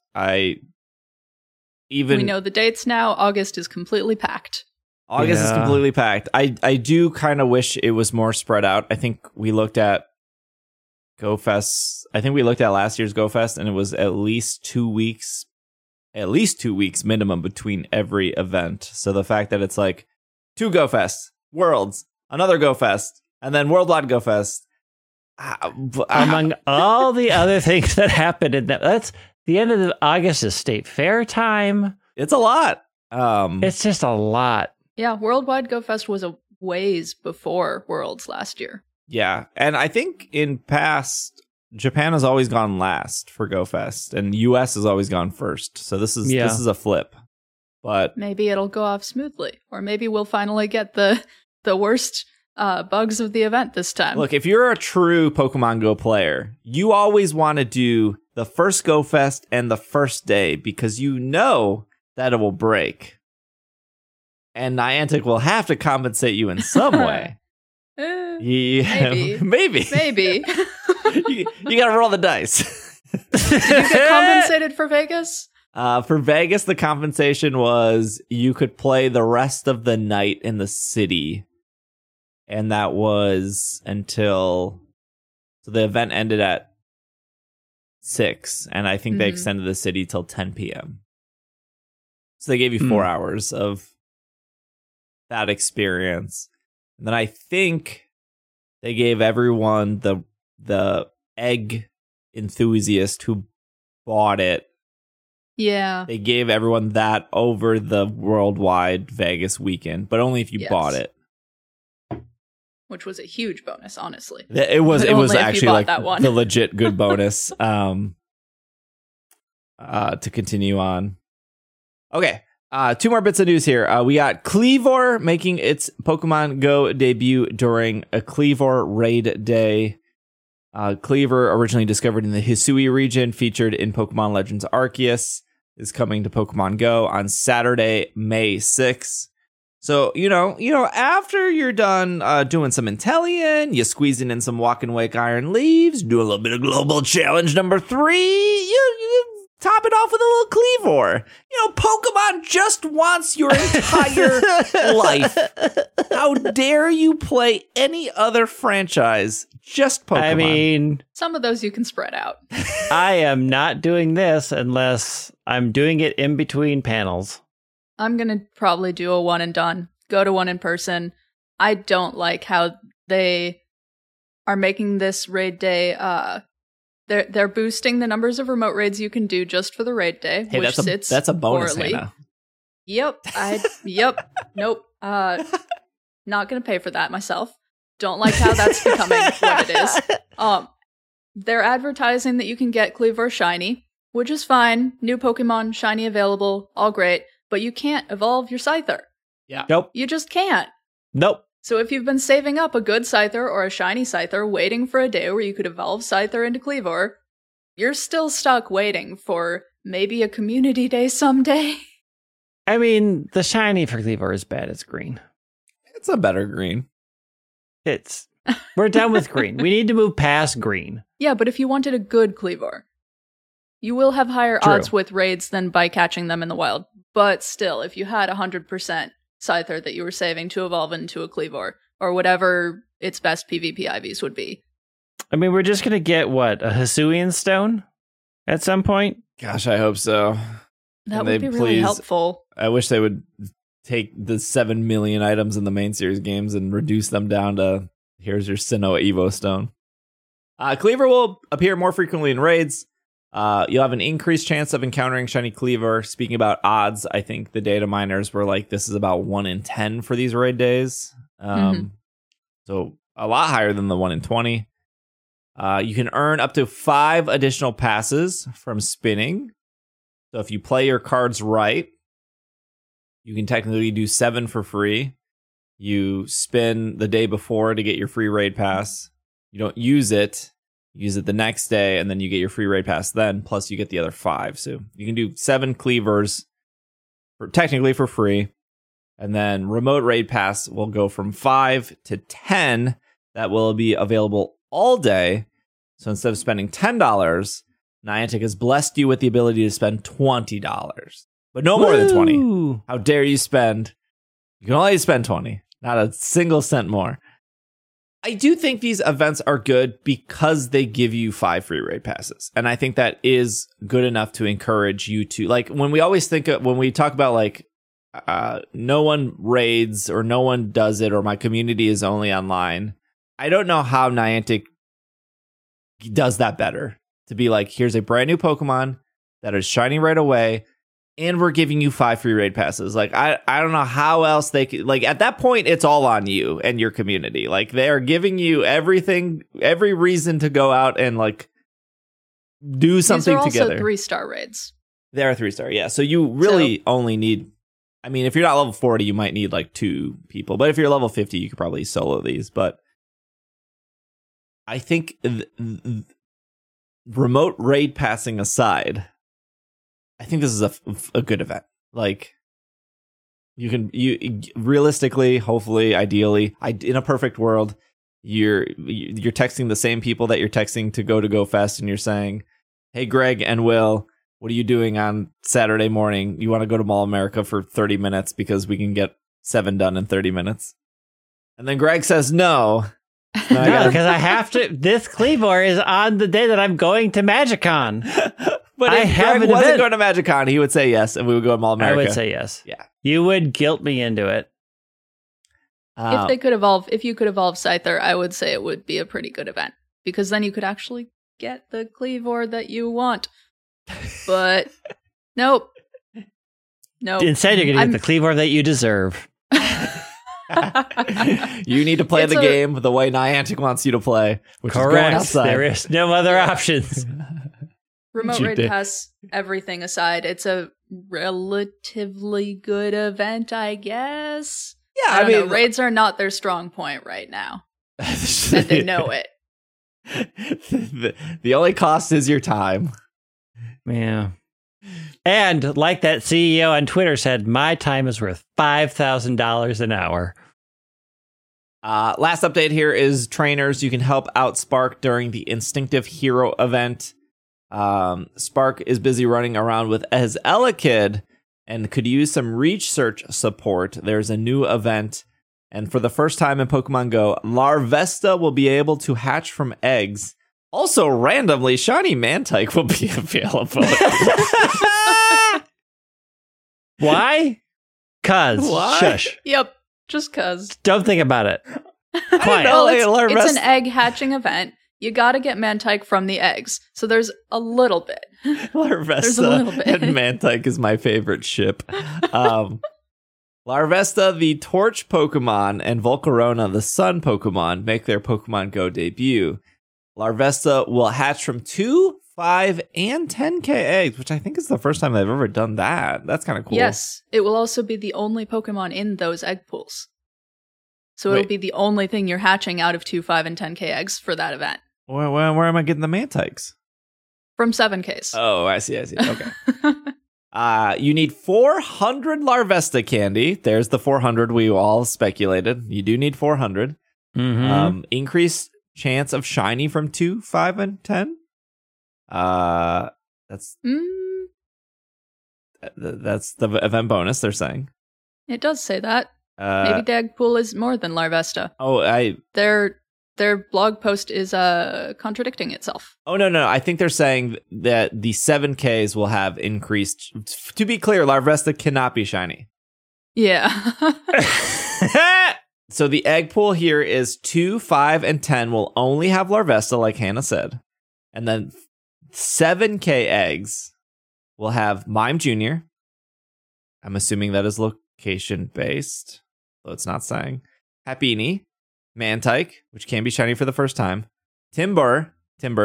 C: We know the dates now. August is completely packed.
A: August is
B: Yeah.
A: completely packed. I do kind of wish it was more spread out. I think we looked at GoFest. I think we looked at last year's GoFest, and it was at least 2 weeks minimum between every event. So the fact that it's like 2 GoFests, Worlds, another GoFest, and then Worldwide GoFest.
B: Among all the other things that happened in that's the end of August is State Fair time.
A: It's a lot.
B: It's just a lot.
C: Yeah, Worldwide Go Fest was a ways before Worlds last year.
A: Yeah, and I think in past, Japan has always gone last for GoFest, and US has always gone first. So this is a flip. But
C: Maybe it'll go off smoothly, or maybe we'll finally get the worst bugs of the event this time.
A: look, if you're a true Pokemon Go player, you always want to do the first GoFest and the first day because you know that it will break. And Niantic will have to compensate you in some way. Yeah,
C: maybe. Maybe.
A: you gotta roll the dice.
C: Did you get compensated for Vegas?
A: For Vegas, the compensation was you could play the rest of the night in the city. And that was until... So the event ended at 6. And I think they extended the city till 10 p.m. So they gave you 4 hours of that experience. And then I think they gave everyone the egg enthusiast who bought it.
C: Yeah.
A: They gave everyone that over the worldwide Vegas weekend, but only if you bought it.
C: Which was a huge bonus, honestly.
A: It was
C: But only if you
A: actually
C: bought
A: like
C: that one.
A: the legit good bonus. To continue on. Okay. 2 more bits of news here. We got Kleavor making its Pokemon Go debut during a Kleavor raid day. Kleavor, originally discovered in the Hisui region, featured in Pokemon Legends Arceus, is coming to Pokemon Go on Saturday, May 6th. So, you know, after you're done doing some Inteleon, you're squeezing in some Walk and Wake Iron Leaves, do a little bit of Global Challenge number 3, you top it off with a little Kleavor. You know, Pokemon just wants your entire life. How dare you play any other franchise? Just Pokemon.
B: I mean,
C: Some of those you can spread out.
B: I am not doing this unless I'm doing it in between panels.
C: I'm going to probably do a one and done. Go to one in person. I don't like how they are making this raid day. They're boosting the numbers of remote raids you can do just for the raid day,
A: Hey,
C: which sits
A: that's a bonus,
C: poorly.
A: Hannah.
C: Yep. Nope. Not going to pay for that myself. Don't like how that's becoming what it is. They're advertising that you can get Kleavor Shiny, which is fine. New Pokemon Shiny available, all great. But you can't evolve your Scyther.
A: Yeah.
B: Nope.
C: You just can't.
B: Nope.
C: So if you've been saving up a good Scyther or a shiny Scyther, waiting for a day where you could evolve Scyther into Kleavor, you're still stuck waiting for maybe a community day someday.
B: I mean, the shiny for Kleavor is bad. It's green.
A: It's a better green.
B: We're done with green. We need to move past green.
C: Yeah, but if you wanted a good Kleavor, you will have higher
A: True.
C: odds with raids than by catching them in the wild. But still, if you had 100% Scyther that you were saving to evolve into a Kleavor, or whatever its best PvP IVs would be.
B: I mean, we're just going to get, what, a Hisuian stone at some point?
A: Gosh, I hope so.
C: That
A: And
C: would be
A: they
C: really
A: please-
C: helpful.
A: I wish they would take the 7 million items in the main series games and reduce them down to here's your Sinnoh Evo Stone. Kleavor will appear more frequently in raids. You'll have an increased chance of encountering shiny Kleavor. Speaking about odds, I think the data miners were like, this is about 1 in 10 for these raid days. So a lot higher than the 1 in 20. You can earn up to 5 additional passes from spinning. So if you play your cards right, you can technically do 7 for free. You spin the day before to get your free raid pass. You don't use it. Use it the next day, and then you get your free raid pass then, plus you get the other 5. So you can do 7 Kleavors technically for free. And then remote raid pass will go from 5 to 10. That will be available all day. So instead of spending $10, Niantic has blessed you with the ability to spend $20. But no more than 20.
B: Woo!
A: How dare you spend? You can only spend 20, not a single cent more. I do think these events are good because they give you 5 free raid passes. And I think that is good enough to encourage you to, like, when we always think of, when we talk about like, no one raids or no one does it or my community is only online. I don't know how Niantic does that better. To be like, here's a brand new Pokemon that is shining right away, and we're giving you 5 free raid passes. Like, I don't know how else they could, like, at that point, it's all on you and your community. Like, they are giving you everything, every reason to go out and, like, do something
C: These are
A: together.
C: also 3-star raids.
A: They are 3-star, yeah. So you really only need, I mean, if you're not level 40, you might need, like, 2 people. But if you're level 50, you could probably solo these. But I think remote raid passing aside, I think this is a good event. Like, you realistically, hopefully, ideally, in a perfect world, you're texting the same people that you're texting to Go Fest, and you're saying, "Hey, Greg and Will, what are you doing on Saturday morning? You want to go to Mall America for 30 minutes because we can get 7 done in 30 minutes?" And then Greg says no.
B: No, because I have to. This Cleavor is on the day that I'm going to MagicCon.
A: But
B: I
A: if
B: have
A: Greg
B: an
A: wasn't
B: event.
A: going to MagicCon, he would say yes, and we would go to Mall America.
B: I would say yes.
A: Yeah.
B: You would guilt me into it.
C: If they could evolve, if you could evolve Scyther, I would say it would be a pretty good event because then you could actually get the Cleavor that you want. But nope.
B: Instead, you're going to get the Cleavor that you deserve.
A: You need to play
C: It's
A: the
C: a-
A: game the way Niantic wants you to play, which is going
B: Correct.
A: outside.
B: There is no other options.
C: Remote
A: You
C: raid
A: did.
C: pass, everything aside, it's a relatively good event, I guess.
A: Yeah,
C: I don't know.
A: mean,
C: Raids are not their strong point right now, and they know it.
A: the only cost is your time.
B: Yeah. And like that CEO on Twitter said, my time is worth $5,000 an hour.
A: Last update here is trainers. You can help out Spark during the Instinctive Hero event. Spark is busy running around with his Elekid and could use some research support. There's a new event, and for the first time in Pokemon Go, Larvesta will be able to hatch from eggs. Also, randomly, Shiny Mantike will be available.
B: Why? Cuz.
A: Why?
B: Shush.
C: Yep, just cause.
B: Don't think about it.
A: know,
B: Quiet.
C: Well,
A: like,
C: it's an
A: Larvesta-
C: egg hatching event. You gotta get Mantike from the eggs, so there's a little bit. There's a little
A: Larvesta
C: bit.
A: and Mantike is my favorite ship. Larvesta, the Torch Pokemon, and Volcarona, the Sun Pokemon, make their Pokemon Go debut. Larvesta will hatch from 2, 5, and 10k eggs, which I think is the first time they've ever done that. That's kind of cool.
C: Yes, it will also be the only Pokemon in those egg pools. So
A: Wait.
C: it'll be the only thing you're hatching out of 2, 5, and 10k eggs for that event.
A: Where am I getting the Mantikes?
C: From 7Ks.
A: Oh, I see. Okay. You need 400 Larvesta candy. There's the 400 we all speculated. You do need 400.
B: Mhm.
A: Increased chance of shiny from 2, 5, and 10. That's the event bonus they're saying.
C: It does say that. Maybe the egg pool is more than Larvesta. Their blog post is contradicting itself.
A: No. I think they're saying that the 7Ks will have increased. To be clear, Larvesta cannot be shiny.
C: Yeah.
A: So the egg pool here is 2, 5, and 10 will only have Larvesta, like Hannah said. And then 7K eggs will have Mime Jr. I'm assuming that is location based, though it's not saying. Happiny, Mantike, which can be shiny for the first time. Timber,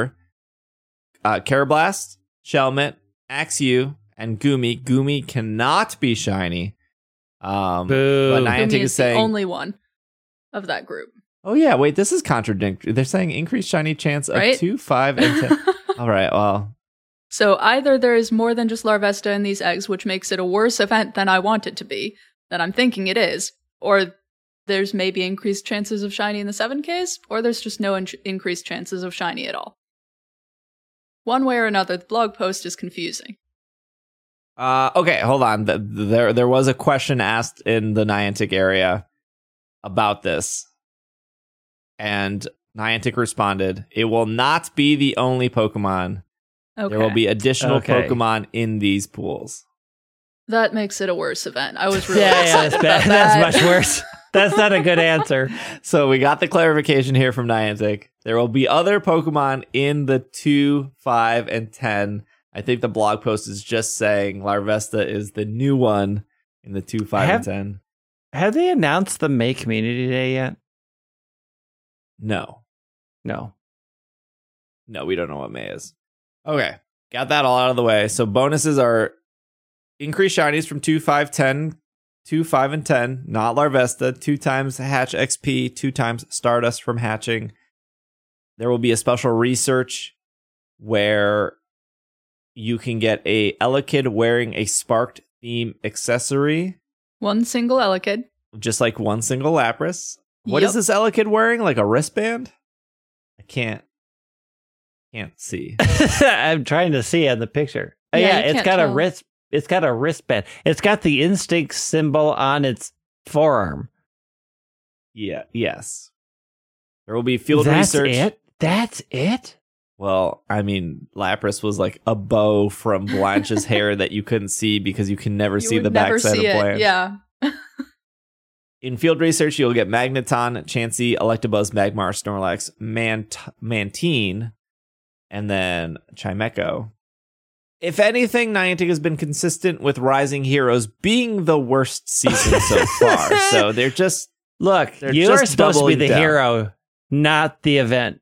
A: Carablast, Shelmet, Axew, and Goomy. Goomy cannot be shiny. But
B: Boo.
A: Niantic
C: Gumi
A: is
C: is the
A: saying,
C: only one of that group.
A: oh yeah, wait, this is contradictory. They're saying increased shiny chance of
C: Right?
A: 2, 5, and 10. All right, well,
C: So either there is more than just Larvesta in these eggs, which makes it a worse event than I want it to be, then I'm thinking it is. Or there's maybe increased chances of shiny in the 7Ks, or there's just no increased chances of shiny at all. One way or another, the blog post is confusing.
A: Okay, hold on. There was a question asked in the Niantic area about this. And Niantic responded, it will not be the only Pokemon.
C: Okay.
A: There will be additional Pokemon in these pools.
C: That makes it a worse event. I was really
B: that's
C: excited
B: bad.
C: about that.
B: That's much worse. That's not a good answer.
A: So we got the clarification here from Niantic. There will be other Pokemon in the 2, 5, and 10. I think the blog post is just saying Larvesta is the new one in the 2, 5, and 10.
B: Have they announced the May Community Day yet?
A: No, we don't know what May is. Okay, got that all out of the way. So bonuses are increased shinies from 2, 5, 10, 2, 5, and 10, not Larvesta, 2 times Hatch XP, 2 times Stardust from hatching. There will be a special research where you can get a Elekid wearing a Sparked theme accessory.
C: One single Elekid.
A: Just like one single Lapras. What
C: Yep.
A: is this Elekid wearing? Like a wristband? I can't see.
B: I'm trying to see on the picture.
C: Yeah,
B: Yeah,
C: you
B: it's
C: can't
B: got
C: tell.
B: a wrist. It's got a wristband. It's got the Instinct symbol on its forearm.
A: Yeah, yes. There will be field
B: That's
A: research.
B: it. That's it.
A: Well, I mean, Lapras was like a bow from Blanche's hair that you couldn't see because you can never
C: You
A: see
C: would
A: the
C: never
A: backside
C: see
A: of
C: it.
A: Blanche.
C: Yeah.
A: In field research, you'll get Magneton, Chansey, Electabuzz, Magmar, Snorlax, Mantine, and then Chimecho. If anything, Niantic has been consistent with Rising Heroes being the worst season so far. So they're just...
B: Look,
A: They're
B: you are
A: just
B: supposed to be
A: doubling
B: the
A: down.
B: hero, not the event.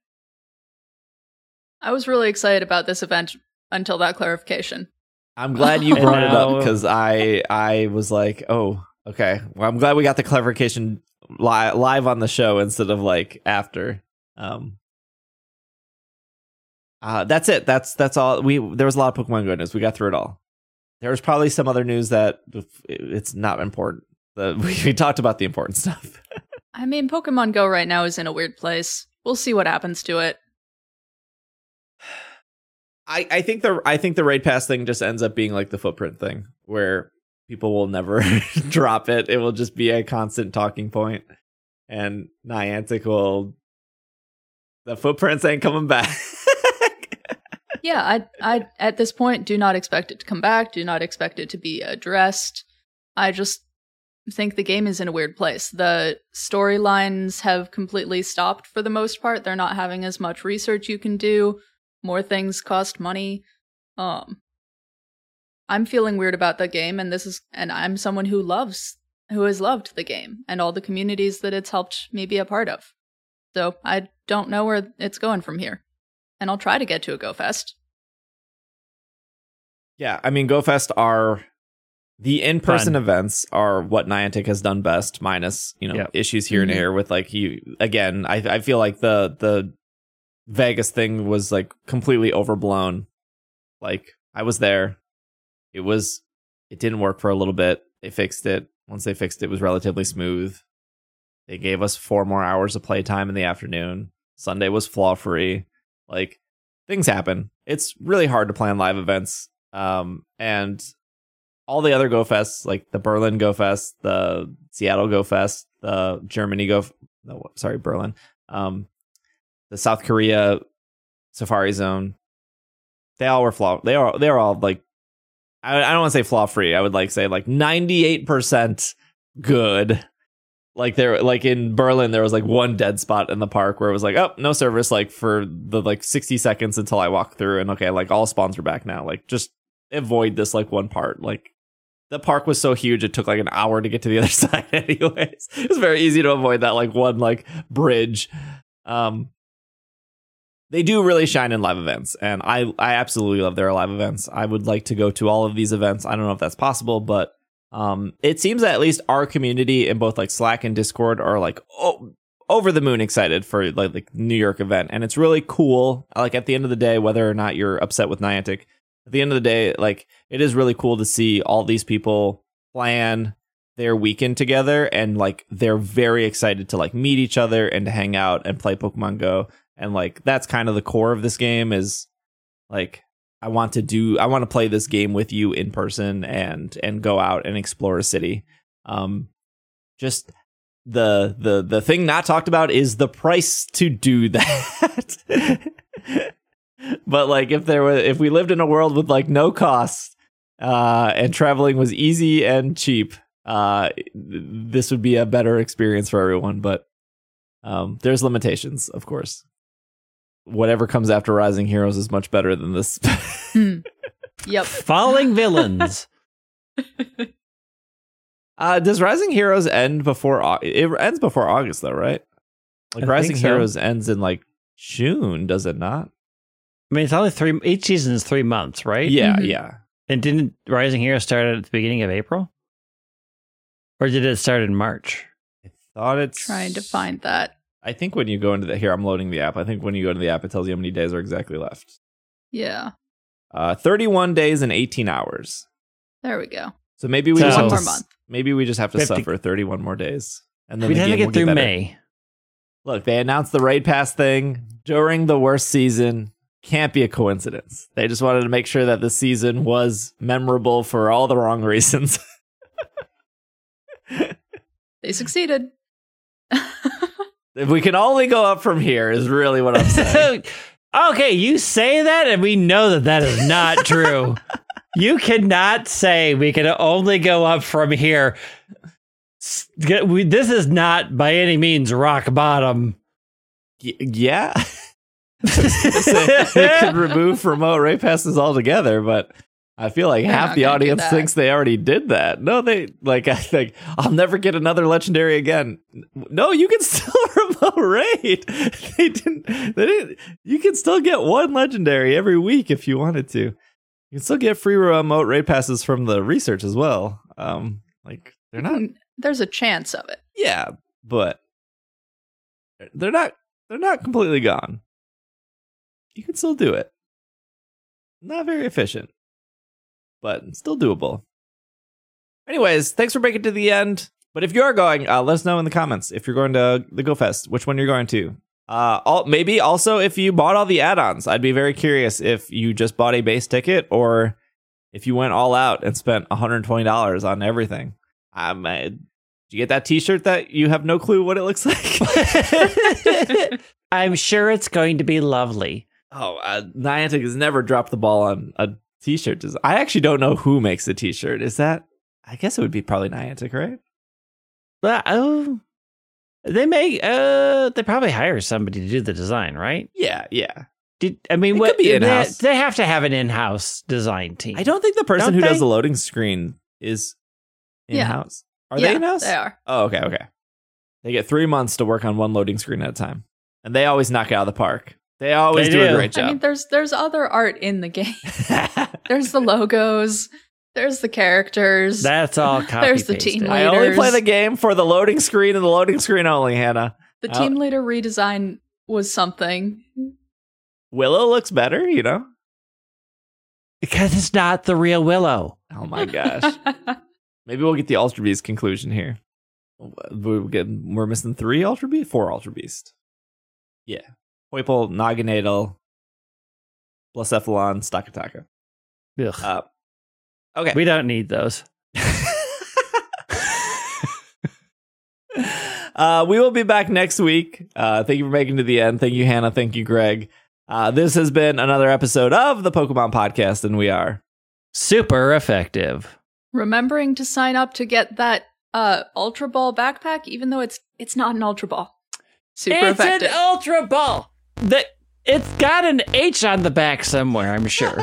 C: I was really excited about this event until that clarification.
A: I'm glad you
B: And
A: brought it up
B: now-
A: because I was like, oh, okay. Well, I'm glad we got the clarification live on the show instead of like after. That's it. That's all. There was a lot of Pokemon Go news. We got through it all. There was probably some other news that it's not important. We talked about the important stuff.
C: I mean, Pokemon Go right now is in a weird place. We'll see what happens to it.
A: I think the raid pass thing just ends up being like the footprint thing, where people will never drop it. It will just be a constant talking point, and Niantic will. The footprints ain't coming back.
C: Yeah, I at this point do not expect it to come back. Do not expect it to be addressed. I just think the game is in a weird place. The storylines have completely stopped for the most part. They're not having as much research you can do. More things cost money. I'm feeling weird about the game, and I'm someone who has loved the game and all the communities that it's helped me be a part of. So I don't know where it's going from here. And I'll try to get to a Go Fest.
A: Yeah, I mean, GoFest are the in-person
B: Fun.
A: events are what Niantic has done best, minus
B: Yep.
A: issues here and
C: Mhm.
A: there with like again. I feel like the Vegas thing was like completely overblown. Like I was there, it didn't work for a little bit. They fixed it. Once they fixed it, it was relatively smooth. They gave us 4 more hours of playtime in the afternoon. Sunday was flaw free. Like things happen. It's really hard to plan live events. And all the other Go Fests, like the Berlin Go Fest, the Seattle Go Fest, the Germany Berlin, the South Korea Safari Zone, they all were they were all like, I don't want to say flaw free. I would like say like 98% good. Like there, like in Berlin, there was like one dead spot in the park where it was like, oh, no service, like for the like 60 seconds until I walk through, and okay, like all spawns are back now. Like just avoid this like one part. Like the park was so huge, it took like an hour to get to the other side. Anyways, it was very easy to avoid that like one like bridge. They do really shine in live events, and I absolutely love their live events. I would like to go to all of these events. I don't know if that's possible, but it seems that at least our community in both like Slack and Discord are like over the moon excited for like New York event, and it's really cool. Like at the end of the day, whether or not you're upset with Niantic, at the end of the day, like it is really cool to see all these people plan their weekend together, and like they're very excited to like meet each other and to hang out and play Pokemon Go. And like that's kind of the core of this game is like I want to play this game with you in person and go out and explore a city. Just the thing not talked about is the price to do that. But like if we lived in a world with like no cost and traveling was easy and cheap, this would be a better experience for everyone. But there's limitations, of course. Whatever comes after Rising Heroes is much better than this.
C: Yep.
B: Falling villains.
A: Does Rising Heroes end before it ends before August though, right? Like
B: I
A: Rising
B: think so.
A: Heroes ends in like June, does it not?
B: I mean, it's only each season is 3 months, right?
A: Yeah,
C: Mhm.
A: yeah.
B: And didn't Rising Heroes start at the beginning of April? Or did it start in March?
A: I thought it's
C: Trying to find that.
A: I think when you go into I'm loading the app. I think when you go to the app, it tells you how many days are exactly left.
C: Yeah.
A: 31 days and 18 hours.
C: There we go.
A: So maybe we
B: So-
A: just have
C: One
A: to
C: more month.
A: maybe we just have to
B: 50
A: suffer 31 more days, and then
B: We'd
A: the
B: have to
A: game will
B: get through
A: better.
B: May.
A: Look, they announced the raid pass thing during the worst season. Can't be a coincidence. They just wanted to make sure that the season was memorable for all the wrong reasons.
C: They succeeded.
A: If we can only go up from here is really what I'm saying.
B: Okay, you say that, and we know that that is not true. You cannot say we can only go up from here. This is not by any means rock bottom.
A: Yeah. They could remove remote raid passes altogether, but I feel like
C: They're
A: half
C: not
A: the
C: gonna do
A: audience
C: that.
A: thinks they already did that. No, they like I think I'll never get another legendary again. No, you can still remote raid. They didn't you can still get one legendary every week if you wanted to. You can still get free remote raid passes from the research as well. Like they're not
C: There's a chance of it.
A: yeah, but they're not completely gone. You can still do it. Not very efficient, but still doable. Anyways, thanks for making it to the end. But if you are going, let us know in the comments if you're going to the GoFest, which one you're going to. Maybe also if you bought all the add-ons. I'd be very curious if you just bought a base ticket or if you went all out and spent $120 on everything. Did you get that t-shirt that you have no clue what it looks like?
B: I'm sure it's going to be lovely.
A: Oh, Niantic has never dropped the ball on a t-shirt design. I actually don't know who makes a t-shirt. Is that? I guess it would be probably Niantic, right?
B: But they probably hire somebody to do the design, right?
A: Yeah. It
B: What
A: could be in-house.
B: they have to have an in-house design team.
A: I don't think the person
B: Don't
A: who
B: they?
A: does the loading screen is in-house. Are
C: Yeah,
A: they in-house?
C: They are.
A: Oh, okay. They get 3 months to work on one loading screen at a time. And they always knock it out of the park. They always
B: They
A: do a
B: do.
A: great job.
C: I mean, there's other art in the game. There's the logos. There's the characters.
B: That's all copy
C: There's the team
B: pasted.
A: I only
C: leaders.
A: play the game for the loading screen and the loading screen only, Hannah.
C: The team leader redesign was something.
A: Willow looks better, you know?
B: Because it's not the real Willow.
A: Oh my gosh. Maybe we'll get the Ultra Beast conclusion here. We're missing 3 Ultra Beast? 4 Ultra Beast. Yeah. Poipole, Naganadel, Blacephalon, Stakataka.
B: Ugh.
A: Okay.
B: We don't need those.
A: We will be back next week. Thank you for making it to the end. Thank you, Hannah. Thank you, Greg. This has been another episode of the Pokemon Podcast, and we are
B: Super effective.
C: Remembering to sign up to get that Ultra Ball backpack, even though it's not an Ultra Ball. Super
B: It's
C: effective.
B: an Ultra Ball. It's got an H on the back somewhere, I'm sure.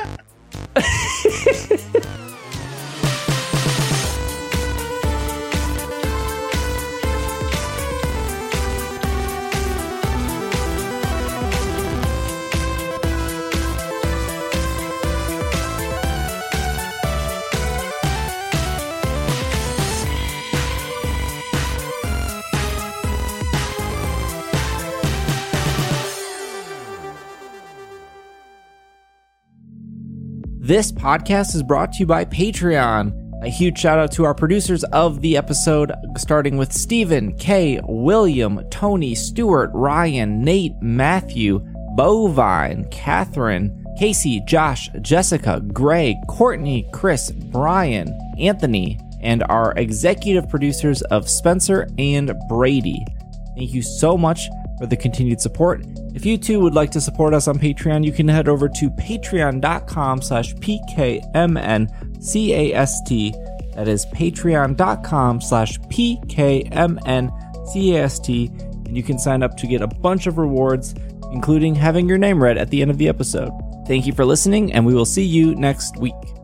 A: This podcast is brought to you by Patreon. A huge shout out to our producers of the episode, starting with Stephen, Kay, William, Tony, Stuart, Ryan, Nate, Matthew, Bovine, Catherine, Casey, Josh, Jessica, Greg, Courtney, Chris, Brian, Anthony, and our executive producers of Spencer and Brady. Thank you so much for the continued support. If you too would like to support us on Patreon, you can head over to patreon.com/PKMNCAST. That is patreon.com/PKMNCAST. And you can sign up to get a bunch of rewards, including having your name read at the end of the episode. Thank you for listening, and we will see you next week.